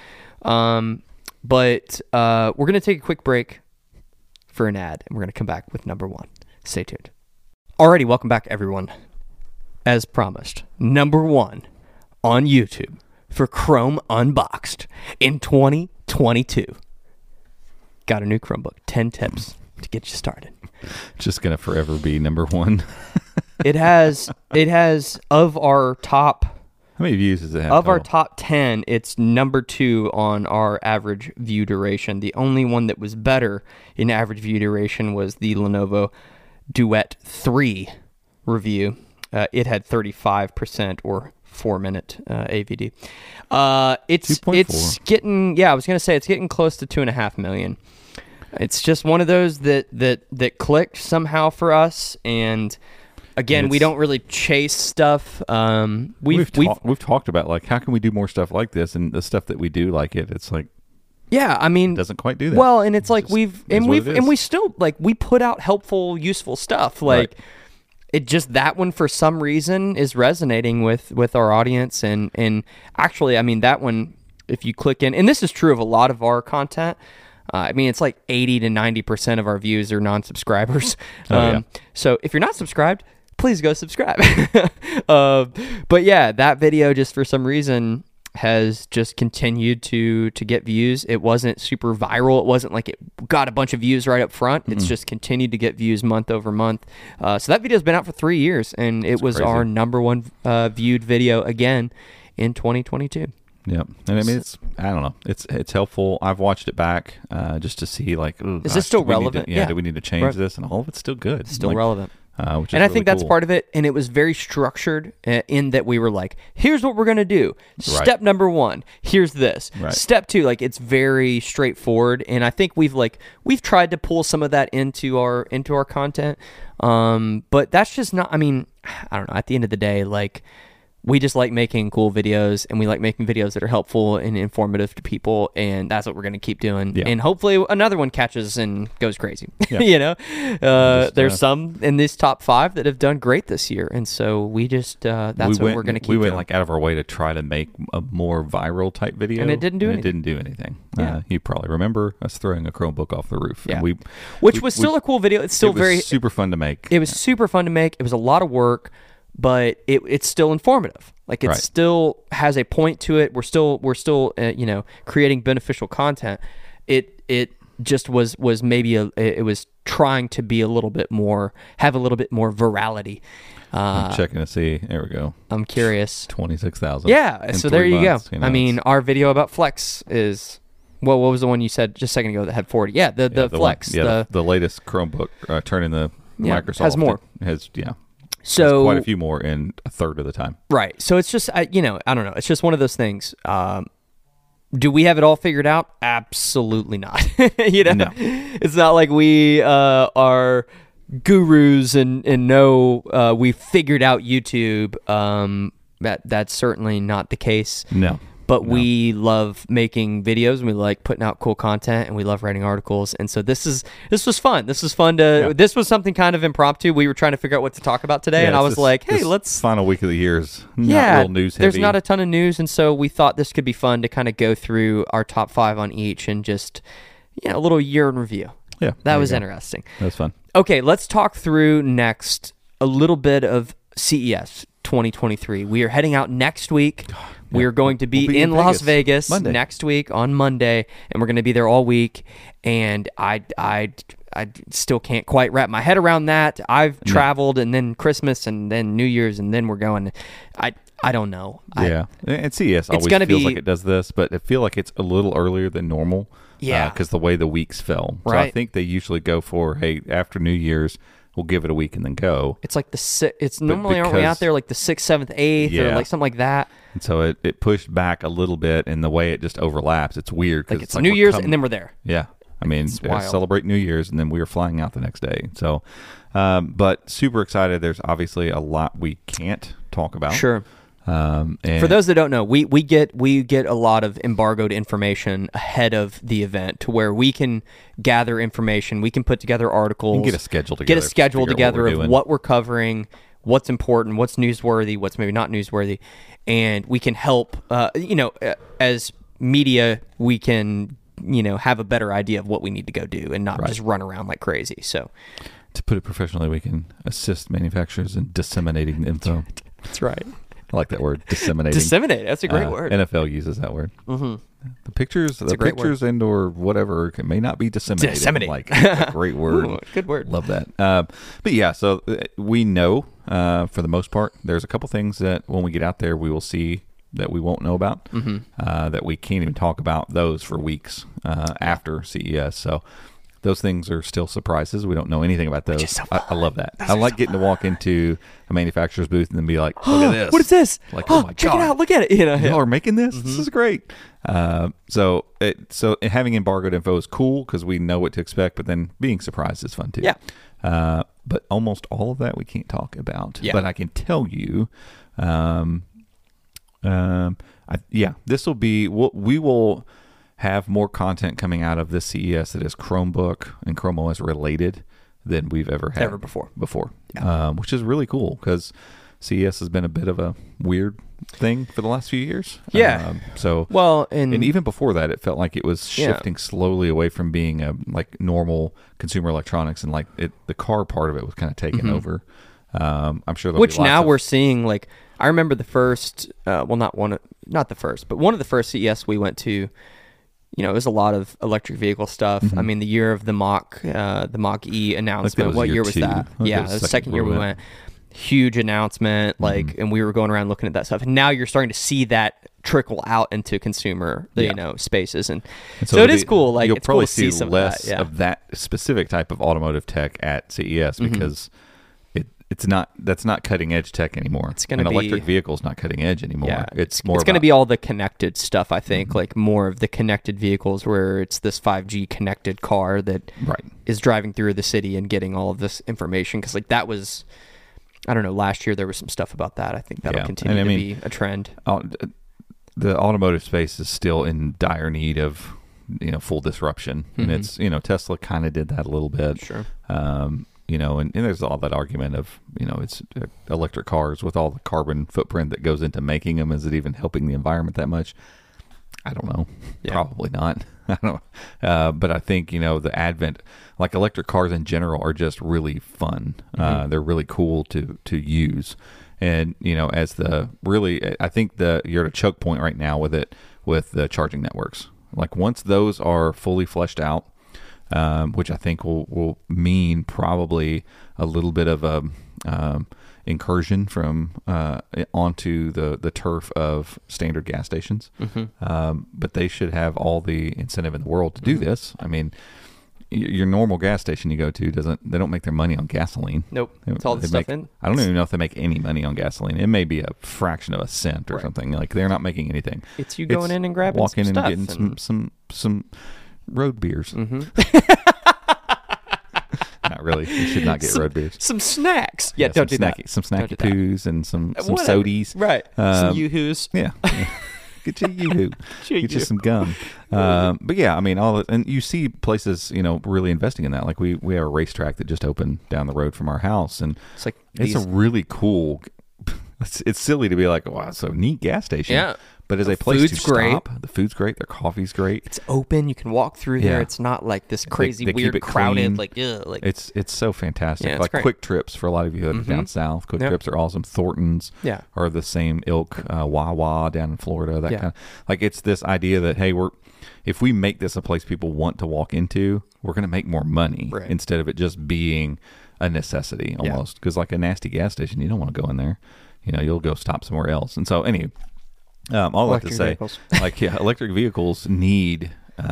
Speaker 3: But we're going to take a quick break for an ad, and we're going to come back with number 1. Stay tuned. Alrighty, welcome back, everyone. As promised, number 1 on YouTube for Chrome Unboxed in 2022. Got a new Chromebook. 10 tips to get you started.
Speaker 4: Just going to forever be number 1.
Speaker 3: It has of our top...
Speaker 4: How many views does it have
Speaker 3: Of
Speaker 4: total?
Speaker 3: our top 10, it's number 2 on our average view duration. The only one that was better in average view duration was the Lenovo Duet 3 review. It had 35% or 4-minute AVD. It's getting, I was going to say it's getting close to 2.5 million. It's just one of those that clicked somehow for us, and again, we don't really chase stuff. We've
Speaker 4: talked about like how can we do more stuff like this, and the stuff that we do like it's like
Speaker 3: it
Speaker 4: doesn't quite do that.
Speaker 3: Well, and it's like we still like we put out helpful, useful stuff. Like it just that one for some reason is resonating with our audience, and actually, I mean that one, if you click in, and this is true of a lot of our content. I mean, it's like 80 to 90% of our views are non-subscribers. So if you're not subscribed, please go subscribe. But yeah, that video just for some reason has just continued to get views. It wasn't super viral. It wasn't like it got a bunch of views right up front. It's just continued to get views month over month. So that video's been out for 3 years, and it was crazy. Our number 1 viewed video again in 2022.
Speaker 4: Yep. And I mean, I don't know. It's helpful. I've watched it back just to see like,
Speaker 3: is this still relevant?
Speaker 4: Do we need to change this? And all of it's still good.
Speaker 3: Still relevant.
Speaker 4: Which is
Speaker 3: and I
Speaker 4: really
Speaker 3: think that's
Speaker 4: cool.
Speaker 3: part of it. And it was very structured in that we were like, here's what we're going to do. Step number 1, here's this.
Speaker 4: Right.
Speaker 3: Step 2, like it's very straightforward. And I think we've tried to pull some of that into our content. But that's just not, I mean, I don't know. At the end of the day, like, we just like making cool videos, and we like making videos that are helpful and informative to people, and that's what we're going to keep doing.
Speaker 4: Yeah.
Speaker 3: And hopefully another one catches and goes crazy.
Speaker 4: Yeah.
Speaker 3: You know, there's some in this top 5 that have done great this year, and so we just that's what we're going to keep
Speaker 4: We went
Speaker 3: doing.
Speaker 4: like out of our way to try to make a more viral type video,
Speaker 3: And it didn't do anything.
Speaker 4: It didn't do anything.
Speaker 3: Yeah.
Speaker 4: You probably remember us throwing a Chromebook off the roof.
Speaker 3: Yeah.
Speaker 4: And
Speaker 3: Which was still a cool video. It's still
Speaker 4: it was
Speaker 3: very
Speaker 4: super fun to make.
Speaker 3: It was super fun to make. It was a lot of work, but it's still informative. Like, it
Speaker 4: Right.
Speaker 3: still has a point to it. We're still creating beneficial content. It just was maybe it was trying to be have a little bit more virality.
Speaker 4: I'm checking to see. There we go.
Speaker 3: I'm curious.
Speaker 4: 26,000.
Speaker 3: Yeah.
Speaker 4: in
Speaker 3: So
Speaker 4: 3
Speaker 3: there you
Speaker 4: months,
Speaker 3: go.
Speaker 4: know,
Speaker 3: I mean, our video about Flex is. Well, what was the one you said just a second ago that had 40? Yeah, the Flex.
Speaker 4: the latest Chromebook turning the Microsoft
Speaker 3: has more.
Speaker 4: Has
Speaker 3: So
Speaker 4: quite a few more in a third of the time.
Speaker 3: Right. So it's just, I don't know. It's just one of those things. Do we have it all figured out? Absolutely not.
Speaker 4: No.
Speaker 3: It's not like we are gurus and know we figured out YouTube. That's certainly not the case.
Speaker 4: No.
Speaker 3: But we love making videos, and we like putting out cool content, and we love writing articles. And so this was fun. This was fun this was something kind of impromptu. We were trying to figure out what to talk about today, and I was like, hey, let's
Speaker 4: final week of the year's not real news heavy.
Speaker 3: There's not a ton of news, and so we thought this could be fun to kind of go through our top 5 on each and just a little year in review.
Speaker 4: Yeah.
Speaker 3: That was interesting.
Speaker 4: That was fun.
Speaker 3: Okay, let's talk through next a little bit of CES 2023. We are heading out next week. We are going to be in Las Vegas next week on Monday, and we're going to be there all week. And I still can't quite wrap my head around that. I've traveled, and then Christmas, and then New Year's, and then we're going. I don't know.
Speaker 4: Yeah, and CES always feels like it does this, but I feel like it's a little earlier than normal.
Speaker 3: Yeah,
Speaker 4: because the way the weeks fell.
Speaker 3: Right.
Speaker 4: So I think they usually go for, hey, after New Year's, we'll give it a week and then go.
Speaker 3: It's like it's normally aren't we out there like the 6th, 7th, 8th, or like something like that.
Speaker 4: And so it pushed back a little bit, and the way it just overlaps, it's weird.
Speaker 3: Like it's New Year's, and then we're there.
Speaker 4: Yeah. I mean, celebrate New Year's, and then we were flying out the next day. So, but super excited. There's obviously a lot we can't talk about.
Speaker 3: Sure.
Speaker 4: And
Speaker 3: for those that don't know, we get a lot of embargoed information ahead of the event, to where we can gather information, we can put together articles,
Speaker 4: and get a schedule together,
Speaker 3: of what we're covering, what's important, what's newsworthy, what's maybe not newsworthy, and we can help. As media, we can have a better idea of what we need to go do, and not just run around like crazy. So,
Speaker 4: to put it professionally, we can assist manufacturers in disseminating the info.
Speaker 3: That's right.
Speaker 4: I like that word, disseminating.
Speaker 3: Disseminate. That's a great word.
Speaker 4: NFL uses that word.
Speaker 3: Mm-hmm.
Speaker 4: The pictures and or whatever may not be disseminated.
Speaker 3: Disseminate.
Speaker 4: Like, a great word.
Speaker 3: Ooh, good word.
Speaker 4: Love that. But yeah, so we know for the most part, there's a couple things that when we get out there, we will see that we won't know about, that we can't even talk about those for weeks after CES. So those things are still surprises. We don't know anything about those.
Speaker 3: So
Speaker 4: I love that. I like getting to walk into a manufacturer's booth and then be like, look at this.
Speaker 3: What is this?
Speaker 4: Like, oh my God.
Speaker 3: Check it out. Look at it.
Speaker 4: Y'all are making this? This is great. So having embargoed info is cool because we know what to expect, but then being surprised is fun too.
Speaker 3: Yeah.
Speaker 4: But almost all of that we can't talk about.
Speaker 3: Yeah.
Speaker 4: But I can tell you, this will be, we will have more content coming out of this CES that is Chromebook and Chrome OS related than we've ever had
Speaker 3: before.
Speaker 4: Yeah. Which is really cool because CES has been a bit of a weird thing for the last few years.
Speaker 3: Yeah.
Speaker 4: And even before that, it felt like it was shifting slowly away from being a like normal consumer electronics, and like the car part of it was kind of taken over. I'm sure
Speaker 3: which now we're seeing. Like, I remember the first, not the first, but one of the first CES we went to. It was a lot of electric vehicle stuff. I mean, the year of the Mach E announcement. What year was that? Yeah, the second year we went. Huge announcement, and we were going around looking at that stuff. And now you're starting to see that trickle out into consumer, spaces, and so
Speaker 4: it'll
Speaker 3: it is cool. Like
Speaker 4: you'll
Speaker 3: it's
Speaker 4: probably
Speaker 3: cool to see
Speaker 4: see
Speaker 3: some
Speaker 4: less
Speaker 3: of that. Yeah.
Speaker 4: of that specific type of automotive tech at CES because that's not cutting edge tech anymore.
Speaker 3: It's going to be
Speaker 4: electric vehicles, not cutting edge anymore.
Speaker 3: Yeah,
Speaker 4: it's
Speaker 3: going to be all the connected stuff. I think like more of the connected vehicles where it's this 5G connected car that is driving through the city and getting all of this information. Because like that was, I don't know, last year there was some stuff about that. I think that'll continue to be a trend.
Speaker 4: The automotive space is still in dire need of full disruption, and it's Tesla kind of did that a little bit.
Speaker 3: Sure.
Speaker 4: And there's all that argument of, it's electric cars with all the carbon footprint that goes into making them. Is it even helping the environment that much? I don't know. Yeah. Probably not. I don't know. But I think, the advent, like electric cars in general are just really fun. They're really cool to use. And, I think you're at a choke point right now with it, with the charging networks. Like once those are fully fleshed out, which I think will mean probably a little bit of a incursion from onto the turf of standard gas stations. But they should have all the incentive in the world to do this. I mean, your normal gas station you go to they don't make their money on gasoline.
Speaker 3: Nope. It's all the stuff in.
Speaker 4: I don't even know if they make any money on gasoline. It may be a fraction of a cent or something. Like they're not making anything.
Speaker 3: It's you going in and grabbing
Speaker 4: walking
Speaker 3: some
Speaker 4: in
Speaker 3: stuff
Speaker 4: and getting some road beers. Not really. You should not get road beers.
Speaker 3: Some snacks. Yeah, don't do that.
Speaker 4: Some snacky poos and some sodies.
Speaker 3: Right. Some Yoo-hoos.
Speaker 4: Yeah. Get you a Yoo-hoo. Get you some gum. But yeah, I mean, and you see places, really investing in that. Like we have a racetrack that just opened down the road from our house, and it's a really cool. It's silly to be like, wow, it's a neat gas station. Yeah. But as a place to stop, the food's great, their coffee's great.
Speaker 3: It's open, you can walk through there. It's not like this crazy,
Speaker 4: they
Speaker 3: weird, crowded,
Speaker 4: it's so fantastic.
Speaker 3: Yeah,
Speaker 4: like Quick Trips for a lot of you that are down south. Quick Trips are awesome. Thornton's are the same ilk. Wawa down in Florida, that kind of like it's this idea that hey, if we make this a place people want to walk into, we're going to make more money instead of it just being a necessity almost. Because like a nasty gas station, you don't want to go in there. You'll go stop somewhere else. And so anyway. All I like to say, electric vehicles need,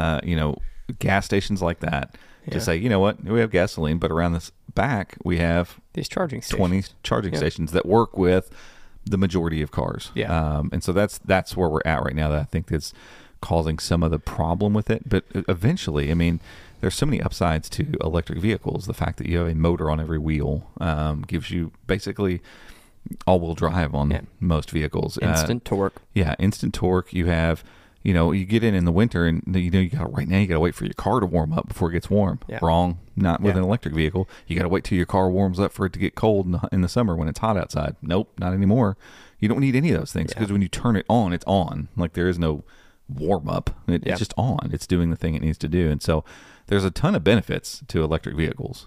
Speaker 4: gas stations like that to say, you know what, we have gasoline, but around this back we have
Speaker 3: these charging stations.
Speaker 4: 20 charging stations that work with the majority of cars. Yeah. And so that's where we're at right now. That I think that's causing some of the problem with it. But eventually, I mean, there's so many upsides to electric vehicles. The fact that you have a motor on every wheel gives you basically all-wheel drive on most vehicles.
Speaker 3: Instant torque.
Speaker 4: Yeah, instant torque. You have, you get in the winter and you got right now you got to wait for your car to warm up before it gets warm. Yeah. Wrong. Not with an electric vehicle. You got to wait till your car warms up for it to get cold in the summer when it's hot outside. Nope, not anymore. You don't need any of those things because when you turn it on, it's on. Like there is no warm up. It's just on. It's doing the thing it needs to do. And so there's a ton of benefits to electric vehicles.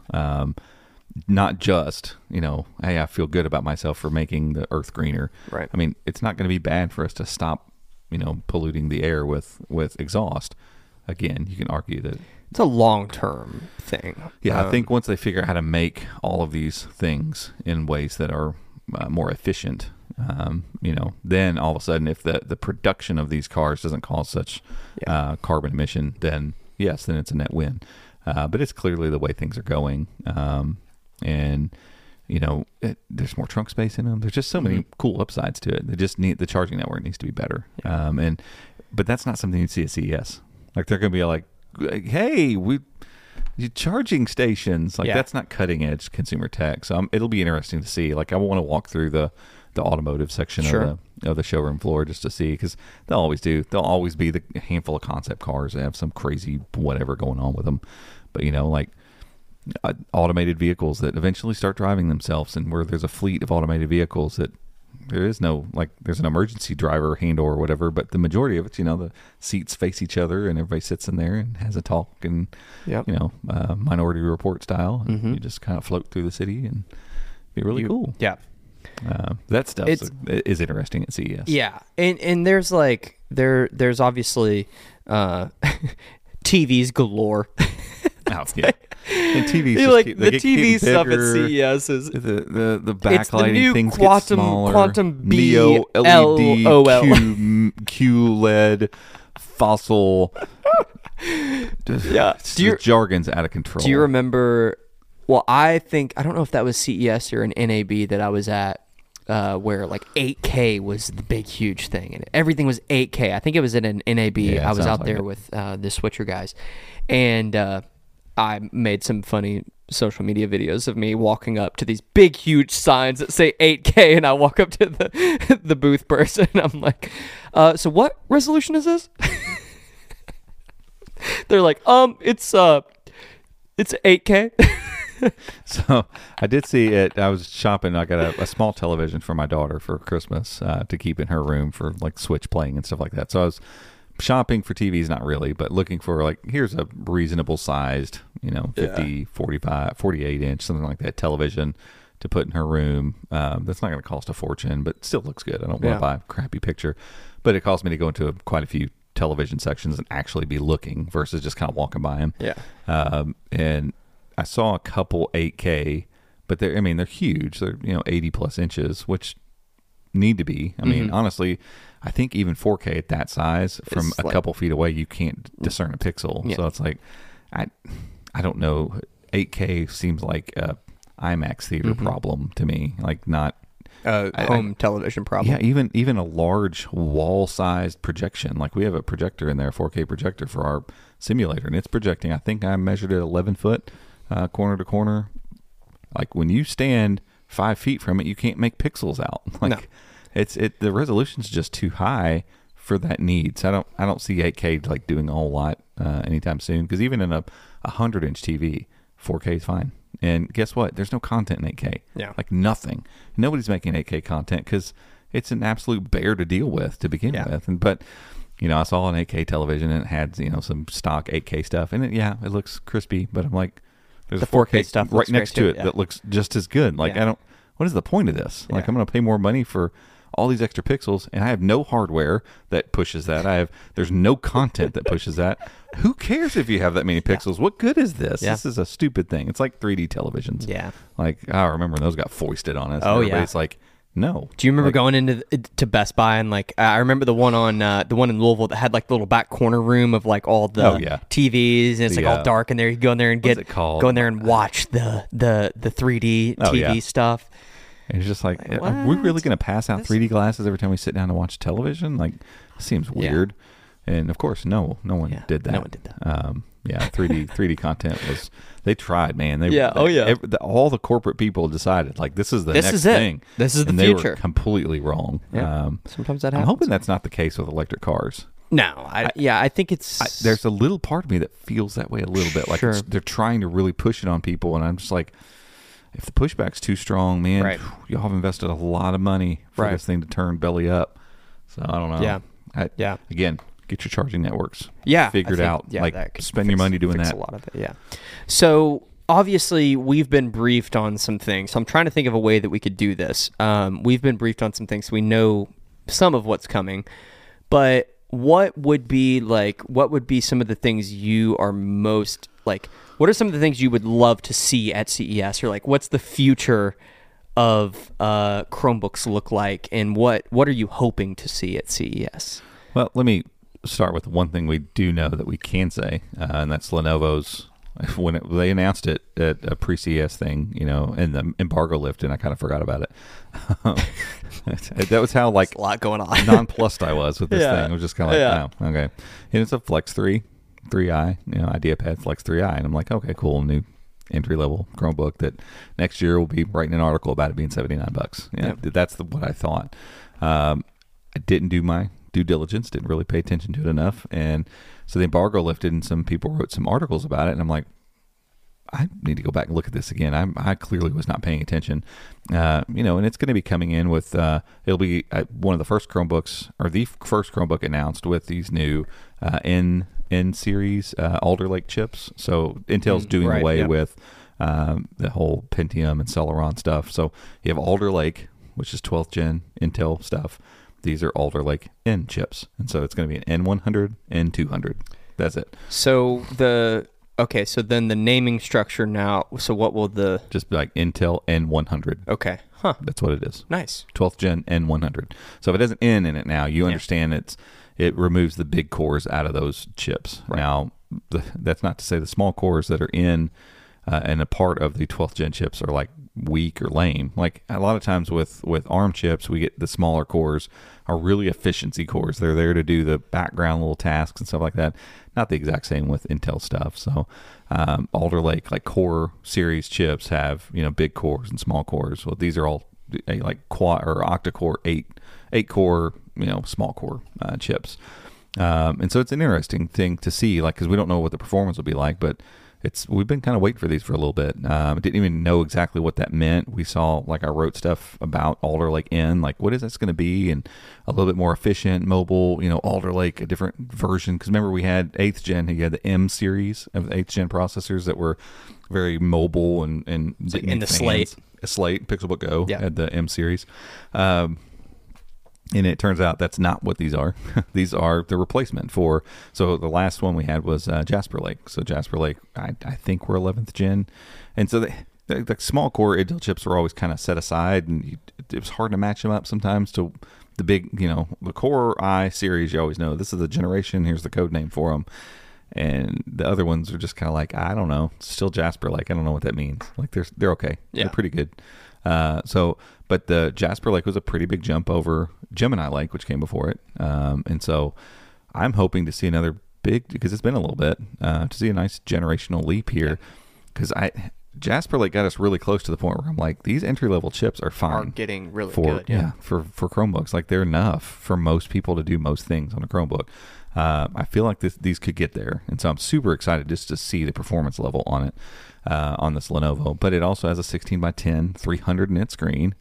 Speaker 4: Not just, hey, I feel good about myself for making the earth greener. Right. I mean, it's not going to be bad for us to stop, polluting the air with exhaust. Again, you can argue that
Speaker 3: it's a long-term thing.
Speaker 4: Yeah, I think once they figure out how to make all of these things in ways that are more efficient, then all of a sudden, if the production of these cars doesn't cause such carbon emission, then yes, then it's a net win. But it's clearly the way things are going. And there's more trunk space in them. There's just so many cool upsides to it. The charging network needs to be better. But that's not something you'd see at CES. Like they're going to be like, hey, charging stations. Like that's not cutting edge consumer tech. So it'll be interesting to see. Like I want to walk through the automotive section of the showroom floor just to see, because they'll always do. There'll always be the handful of concept cars that have some crazy whatever going on with them. But automated vehicles that eventually start driving themselves, and where there's a fleet of automated vehicles that there is no, there's an emergency driver handle or whatever, but the majority of it, the seats face each other and everybody sits in there and has a talk and, Minority Report style. And you just kind of float through the city and be really cool.
Speaker 3: Yeah.
Speaker 4: That stuff is interesting at CES.
Speaker 3: Yeah. And there's there's obviously TVs galore.
Speaker 4: Oh, yeah. And TVs
Speaker 3: the TV stuff at CES is
Speaker 4: the backlighting things
Speaker 3: quantum,
Speaker 4: get smaller.
Speaker 3: quantum B
Speaker 4: Neo LED
Speaker 3: LOL.
Speaker 4: QLED fossil.
Speaker 3: Yeah.
Speaker 4: The jargon's out of control.
Speaker 3: Do you remember? Well, I don't know if that was CES or an NAB that I was at, where like 8K was the big huge thing, and everything was 8K. I think it was at an NAB.
Speaker 4: Yeah,
Speaker 3: I was out
Speaker 4: like
Speaker 3: there
Speaker 4: it.
Speaker 3: with the Switcher guys, and I made some funny social media videos of me walking up to these big huge signs that say 8K, and I walk up to the booth person and I'm like, so what resolution is this? They're like, it's 8K.
Speaker 4: So I did see it. I was shopping. I got a small television for my daughter for Christmas to keep in her room for like Switch playing and stuff like that. So I was shopping for TVs, not really, but looking for like, here's a reasonable sized, 50, 45, 48 inch, something like that television to put in her room. That's not going to cost a fortune, but still looks good. I don't want to buy a crappy picture, but it cost me to go into quite a few television sections and actually be looking versus just kind of walking by them.
Speaker 3: Yeah.
Speaker 4: And I saw a couple 8K, but they're huge. They're 80 plus inches, which need to be. I mean, honestly, I think even 4K at that size from
Speaker 3: It's
Speaker 4: a couple feet away, you can't discern a pixel.
Speaker 3: Yeah.
Speaker 4: So it's like, I don't know. 8K seems like a IMAX theater problem to me. Like not
Speaker 3: home television problem.
Speaker 4: Yeah, even a large wall-sized projection. Like we have a projector in there, 4K projector for our simulator, and it's projecting. I think I measured it 11 foot. Corner to corner. Like when you stand 5 feet from it, you can't make pixels out. Like the resolution's just too high for that need. So I don't see 8K like doing a whole lot anytime soon. Because even in a 100-inch TV, 4K is fine. And guess what? There's no content in 8K.
Speaker 3: Yeah.
Speaker 4: Like nothing. Nobody's making 8K content because it's an absolute bear to deal with to begin with. But I saw an 8K television and it had some stock 8K stuff, and it looks crispy. But I'm like, there's
Speaker 3: The
Speaker 4: a 4K
Speaker 3: 4K stuff
Speaker 4: right
Speaker 3: looks
Speaker 4: next
Speaker 3: great
Speaker 4: to
Speaker 3: too,
Speaker 4: it
Speaker 3: yeah.
Speaker 4: that looks just as good. Like
Speaker 3: Yeah.
Speaker 4: what is the point of this? Like
Speaker 3: Yeah.
Speaker 4: I'm going to pay more money for all these extra pixels, and I have no hardware that pushes that. There's no content that pushes that. Who cares if you have that many pixels? What good is this?
Speaker 3: Yeah.
Speaker 4: This is a stupid thing. It's like 3D televisions.
Speaker 3: Yeah.
Speaker 4: Like I remember when those got foisted on us.
Speaker 3: Oh, yeah.
Speaker 4: Everybody's like, no.
Speaker 3: Do you remember
Speaker 4: Like,
Speaker 3: going into to Best Buy and like I remember the one in Louisville that had like the little back corner room of like all the
Speaker 4: Oh, yeah.
Speaker 3: TVs, and it's like all dark in there. You go in there and
Speaker 4: What's
Speaker 3: get
Speaker 4: it called?
Speaker 3: go in there and watch the 3D
Speaker 4: Oh,
Speaker 3: TV
Speaker 4: yeah.
Speaker 3: stuff.
Speaker 4: And it's just like,
Speaker 3: Like,
Speaker 4: are we really
Speaker 3: what?
Speaker 4: going to pass out 3D glasses every time we sit down to watch television? Like, it seems weird. And of course, no one
Speaker 3: Yeah,
Speaker 4: did that.
Speaker 3: no one did that.
Speaker 4: 3D content was. They tried, man. All the corporate people decided like this is the
Speaker 3: This
Speaker 4: next
Speaker 3: is it.
Speaker 4: thing.
Speaker 3: This is the
Speaker 4: and they
Speaker 3: future.
Speaker 4: were completely wrong.
Speaker 3: Yeah. Sometimes that
Speaker 4: I'm
Speaker 3: happens.
Speaker 4: hoping that's not the case with electric cars.
Speaker 3: No, I think it's
Speaker 4: There's a little part of me that feels that way a little bit. Like
Speaker 3: Sure.
Speaker 4: they're trying to really push it on people, and I'm just like, if the pushback's too strong, man,
Speaker 3: Right.
Speaker 4: y'all have invested a lot of money for
Speaker 3: Right.
Speaker 4: this thing to turn belly up. So I don't know.
Speaker 3: Yeah.
Speaker 4: Again, get your charging networks.
Speaker 3: Yeah,
Speaker 4: Figured
Speaker 3: I think,
Speaker 4: out.
Speaker 3: yeah,
Speaker 4: Like
Speaker 3: that could
Speaker 4: spend your money doing
Speaker 3: fix
Speaker 4: that.
Speaker 3: a lot of it. Yeah. So obviously we've been briefed on some things. So I'm trying to think of a way that we could do this. We've been briefed on some things. So we know some of what's coming, but what would be some of the things you are most like? What are some of the things you would love to see at CES, or like what's the future of Chromebooks look like, and what are you hoping to see at CES?
Speaker 4: Well, let me start with one thing we do know that we can say, and that's Lenovo's. When they announced it at a pre-CES thing, and the embargo lifted, and I kind of forgot about it. That was how
Speaker 3: There's a lot going on.
Speaker 4: nonplussed I was with this
Speaker 3: Yeah.
Speaker 4: thing. It was just kind of like, oh, okay. And it's a Flex 3i, IdeaPad Flex 3i, and I'm like, okay, cool, new entry-level Chromebook that next year we'll be writing an article about it being $79. That's what I thought. I didn't do my due diligence, didn't really pay attention to it enough, and so the embargo lifted, and some people wrote some articles about it, and I'm like, I need to go back and look at this again. I clearly was not paying attention, and it's going to be coming in with it'll be one of the first Chromebooks, or the first Chromebook announced with these new N series Alder Lake chips. So Intel's doing away with the whole Pentium and Celeron stuff. So you have Alder Lake, which is 12th gen Intel stuff. These are Alder Lake N chips, and so it's going to be an N100, N200. That's it.
Speaker 3: So so then the naming structure now. So what will the
Speaker 4: Just like Intel N100.
Speaker 3: okay Huh.
Speaker 4: That's what it is.
Speaker 3: Nice.
Speaker 4: 12th gen N100. So if it has an N in it now, you understand it removes the big cores out of those chips.
Speaker 3: Right.
Speaker 4: Now, that's not to say the small cores that are in and a part of the 12th gen chips are like weak or lame. Like a lot of times with ARM chips, we get the smaller cores are really efficiency cores. They're there to do the background little tasks and stuff like that. Not the exact same with Intel stuff. So Alder Lake, like Core series chips have, big cores and small cores. Well, these are all like quad or octa-core, eight core, small core chips. And so it's an interesting thing to see, like, because we don't know what the performance will be like, but we've been kind of waiting for these for a little bit. Didn't even know exactly what that meant. We saw, like, I wrote stuff about Alder Lake N, like, what is this going to be? And a little bit more efficient, mobile, Alder Lake, a different version. Because remember, we had 8th gen, you had the M series of 8th gen processors that were very mobile and
Speaker 3: in the Slate.
Speaker 4: Pixelbook Go had the M series. And it turns out that's not what these are. These are the replacement for. So the last one we had was Jasper Lake. So Jasper Lake, I think we're 11th gen. And so the small core Intel chips were always kind of set aside, and it was hard to match them up sometimes to the big, the Core I series. You always know this is the generation. Here's the code name for them. And the other ones are just kind of like, I don't know. It's still Jasper Lake. I don't know what that means. Like they're okay. Yeah. They're pretty good. But the Jasper Lake was a pretty big jump over Gemini Lake, which came before it. And so I'm hoping to see another big, because it's been a little bit, to see a nice generational leap here. Because Jasper Lake got us really close to the point where I'm like, these entry-level chips are fine.
Speaker 3: Are getting really good. Yeah,
Speaker 4: for Chromebooks. Like, they're enough for most people to do most things on a Chromebook. I feel like these could get there. And so I'm super excited just to see the performance level on it, on this Lenovo. But it also has a 16x10, 300 nit screen.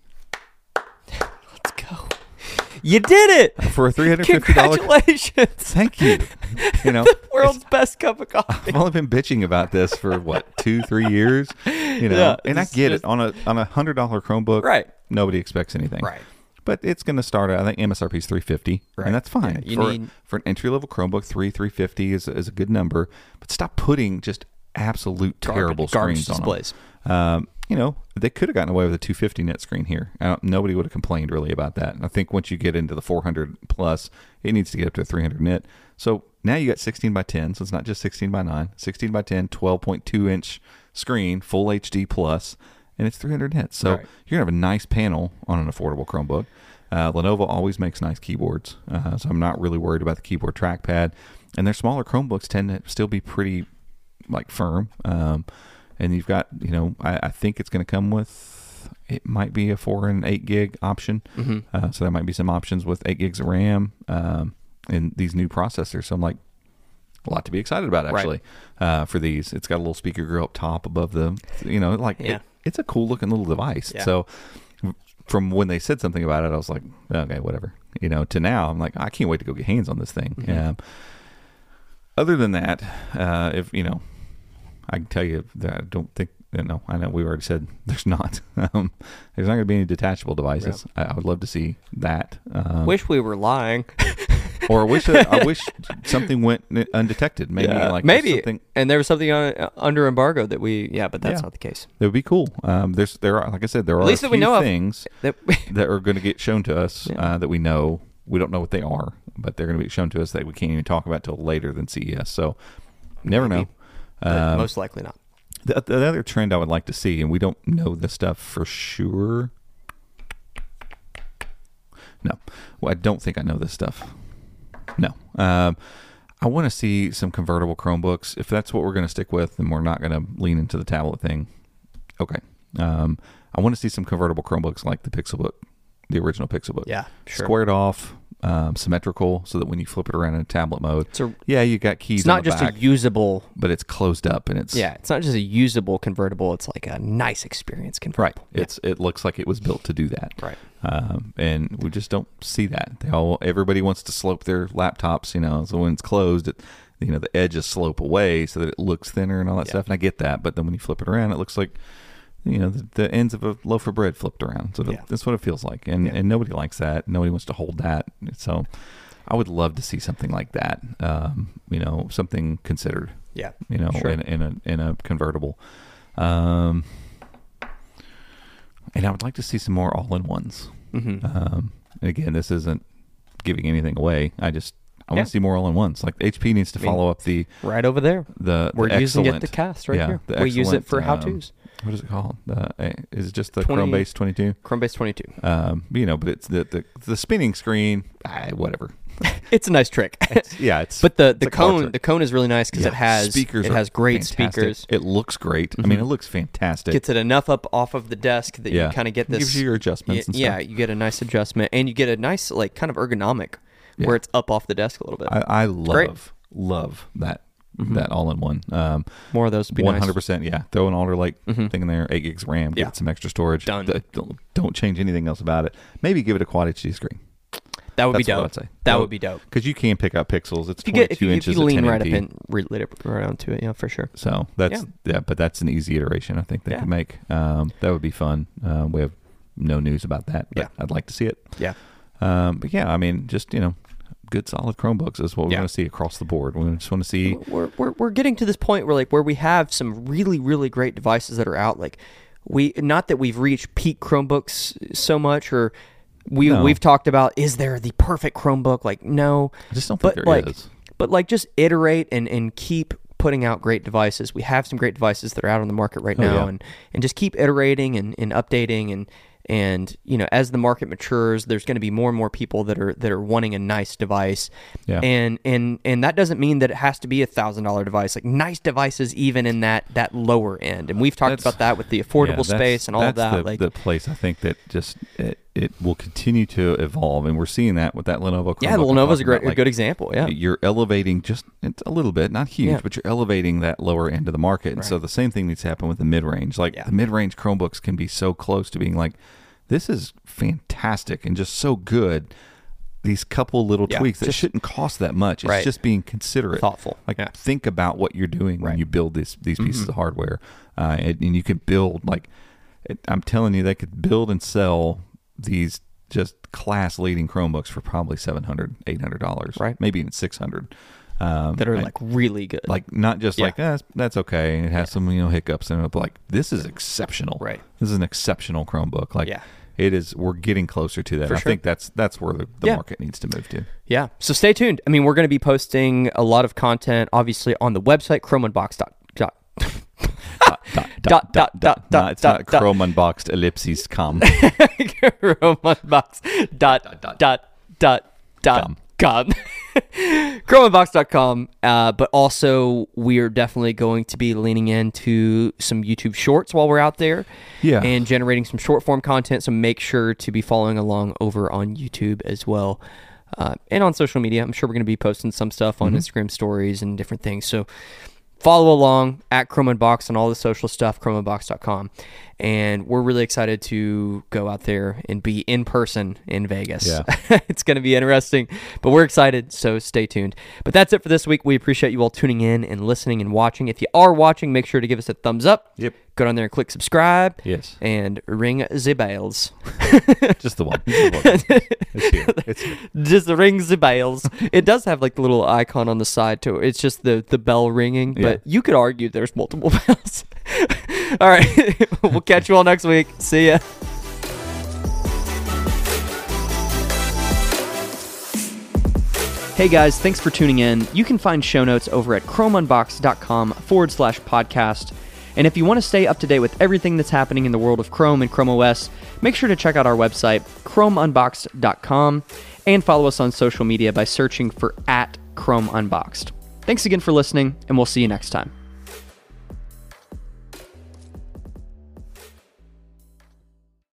Speaker 3: Let's go. You did it!
Speaker 4: For a $350.
Speaker 3: Congratulations!
Speaker 4: Thank you.
Speaker 3: The world's best cup of coffee.
Speaker 4: I've only been bitching about this for 2-3 years,
Speaker 3: Yeah,
Speaker 4: and I get it on a $100 Chromebook. Right. Nobody expects anything.
Speaker 3: Right.
Speaker 4: But it's going to start at, I think MSRP is $350,
Speaker 3: right.
Speaker 4: And that's fine.
Speaker 3: Yeah,
Speaker 4: for an entry level Chromebook, $350 is a good number. But stop putting just absolute terrible screens on
Speaker 3: displays.
Speaker 4: Them. They could have gotten away with a 250 nit screen here. Nobody would have complained really about that. And I think once you get into the 400 plus, it needs to get up to a 300 nit. So now you got 16x10, so it's not just 16x9, 16x10, 12.2 inch screen, full HD plus, and it's 300 nits. So you're gonna have a nice panel on an affordable Chromebook. Lenovo always makes nice keyboards, so I'm not really worried about the keyboard trackpad. And their smaller Chromebooks tend to still be pretty firm. And you've got, I think it's going to come with, it might be a 4 and 8 gig option. Mm-hmm. So there might be some options with 8 gigs of RAM in these new processors. So I'm like, a lot to be excited about, actually, for these. It's got a little speaker grill up top above the, it's a cool looking little device. Yeah. So from when they said something about it, I was like, okay, whatever. To now, I'm like, I can't wait to go get hands on this thing. Mm-hmm. Other than that, I can tell you that I don't think, I know we already said there's not. There's not going to be any detachable devices. Yeah. I would love to see that.
Speaker 3: Wish we were lying.
Speaker 4: Or I wish something went undetected. Maybe
Speaker 3: something, and there was something under embargo that but that's not the case.
Speaker 4: That would be cool. There are, like I said, there are a few things that are going to get shown to us that we know. We don't know what they are, but they're going to be shown to us that we can't even talk about till later than CES. So never know.
Speaker 3: Most likely not.
Speaker 4: The other trend I would like to see, and we don't know this stuff for sure. No. Well, I don't think I know this stuff. No. I want to see some convertible Chromebooks. If that's what we're going to stick with, then we're not going to lean into the tablet thing. Okay. I want to see some convertible Chromebooks like the Pixelbook, the original Pixelbook.
Speaker 3: Yeah, sure.
Speaker 4: Squared off, symmetrical, so that when you flip it around in tablet mode, you got keys.
Speaker 3: It's not just a usable,
Speaker 4: but it's closed up, and it's
Speaker 3: it's not just a usable convertible. It's like a nice experience convertible.
Speaker 4: Right. Yeah. It looks like it was built to do that.
Speaker 3: Right.
Speaker 4: And we just don't see that. Everybody wants to slope their laptops, so when it's closed, the edges slope away so that it looks thinner and all that stuff. And I get that, but then when you flip it around, it looks like the ends of a loaf of bread flipped around. So that's what it feels like. And nobody likes that. Nobody wants to hold that. So I would love to see something like that. Something considered.
Speaker 3: Yeah.
Speaker 4: Sure. in a convertible. And I would like to see some more all-in-ones.
Speaker 3: Mm-hmm.
Speaker 4: And again, this isn't giving anything away. I want to see more all-in-ones. Like HP needs to follow up the
Speaker 3: right over there.
Speaker 4: We're
Speaker 3: using it to cast right here. We use it for how-tos.
Speaker 4: What is it called? Is it just the
Speaker 3: 20,
Speaker 4: Chrome-based 22?
Speaker 3: Chrome-based 22.
Speaker 4: But it's the spinning screen. Whatever.
Speaker 3: It's a nice trick.
Speaker 4: But
Speaker 3: the cone is really nice because it has
Speaker 4: speakers.
Speaker 3: It has great
Speaker 4: fantastic.
Speaker 3: speakers.
Speaker 4: It looks great. I mean, it looks fantastic.
Speaker 3: Gets it enough up off of the desk that you kind of get this.
Speaker 4: Gives you your adjustments. And stuff.
Speaker 3: You get a nice adjustment, and you get a nice like kind of ergonomic where it's up off the desk a little bit.
Speaker 4: I love that. That all-in-one.
Speaker 3: More of those would be
Speaker 4: 100%. Yeah, throw an Alder Lake thing in there, 8 gigs RAM, get some extra storage.
Speaker 3: Done.
Speaker 4: Don't change anything else about it. Maybe give it a Quad HD screen.
Speaker 3: That would be
Speaker 4: That's
Speaker 3: dope.
Speaker 4: what I'd say.
Speaker 3: That would be dope.
Speaker 4: Because you can pick up pixels. It's
Speaker 3: if
Speaker 4: 22
Speaker 3: you
Speaker 4: inches.
Speaker 3: If you lean
Speaker 4: at 1080p.
Speaker 3: right up and relate it right onto it, yeah, for sure.
Speaker 4: So that's but that's an easy iteration. I think they could make. That would be fun. We have no news about that, but I'd like to see it.
Speaker 3: Yeah.
Speaker 4: But yeah, I mean, just good solid Chromebooks is what we want to see across the board. We just want to see.
Speaker 3: We're getting to this point where we have some really really great devices that are out. Like not that we've reached peak Chromebooks so much, or we've talked about is there the perfect Chromebook? Like no,
Speaker 4: I just don't think there is.
Speaker 3: But like just iterate and keep putting out great devices. We have some great devices that are out on the market right now, and just keep iterating and updating and as the market matures, there's going to be more and more people that are wanting a nice device.
Speaker 4: Yeah.
Speaker 3: And that doesn't mean that it has to be $1,000 device. Like nice devices even in that lower end. And we've talked about that with the affordable space and all of that.
Speaker 4: The place I think that just it will continue to evolve, and we're seeing that with that Lenovo Chromebook.
Speaker 3: Yeah, the Lenovo's a good example. Yeah,
Speaker 4: you're elevating just a little bit, not huge, but you're elevating that lower end of the market. And so the same thing needs to happen with the mid-range. Like the mid-range Chromebooks can be so close to being like, this is fantastic and just so good. These couple little tweaks that shouldn't cost that much. It's just being considerate,
Speaker 3: thoughtful.
Speaker 4: Like think about what you're doing when you build these pieces of hardware, and you can build I'm telling you, they could build and sell these just class leading Chromebooks for probably $700, $800,
Speaker 3: right?
Speaker 4: Maybe even $600.
Speaker 3: That are like really good,
Speaker 4: like not just like that's okay. It has some hiccups in it, but like this is exceptional.
Speaker 3: Right,
Speaker 4: this is an exceptional Chromebook. Like it is. We're getting closer to that.
Speaker 3: For
Speaker 4: I
Speaker 3: sure.
Speaker 4: think that's where the market needs to move to.
Speaker 3: Yeah. So stay tuned. I mean, we're going to be posting a lot of content, obviously, on the website chromeunboxed.com.
Speaker 4: No, it's not Chrome Unboxed ellipses com.
Speaker 3: chromeunboxed.com. chromeunboxed.com. But also, we're definitely going to be leaning into some YouTube Shorts while we're out there.
Speaker 4: Yeah.
Speaker 3: And generating some short form content. So make sure to be following along over on YouTube as well. And on social media. I'm sure we're going to be posting some stuff on Instagram stories and different things. So follow along at Chrome Unboxed on all the social stuff, chromeunboxed.com. And we're really excited to go out there and be in person in Vegas.
Speaker 4: Yeah.
Speaker 3: It's going to be interesting, but we're excited, so stay tuned. But that's it for this week. We appreciate you all tuning in and listening and watching. If you are watching, make sure to give us a thumbs up.
Speaker 4: Yep.
Speaker 3: Go down there and click subscribe.
Speaker 4: Yes.
Speaker 3: And ring the bells.
Speaker 4: Just the one. It's here.
Speaker 3: Just ring the bells. It does have like the little icon on the side too. It's just the bell ringing, but you could argue there's multiple bells. All right. We'll catch you all next week. See ya. Hey guys, thanks for tuning in. You can find show notes over at chromeunboxed.com/podcast. And if you want to stay up to date with everything that's happening in the world of Chrome and Chrome OS, make sure to check out our website, chromeunboxed.com, and follow us on social media by searching for @ChromeUnboxed. Thanks again for listening, and we'll see you next time.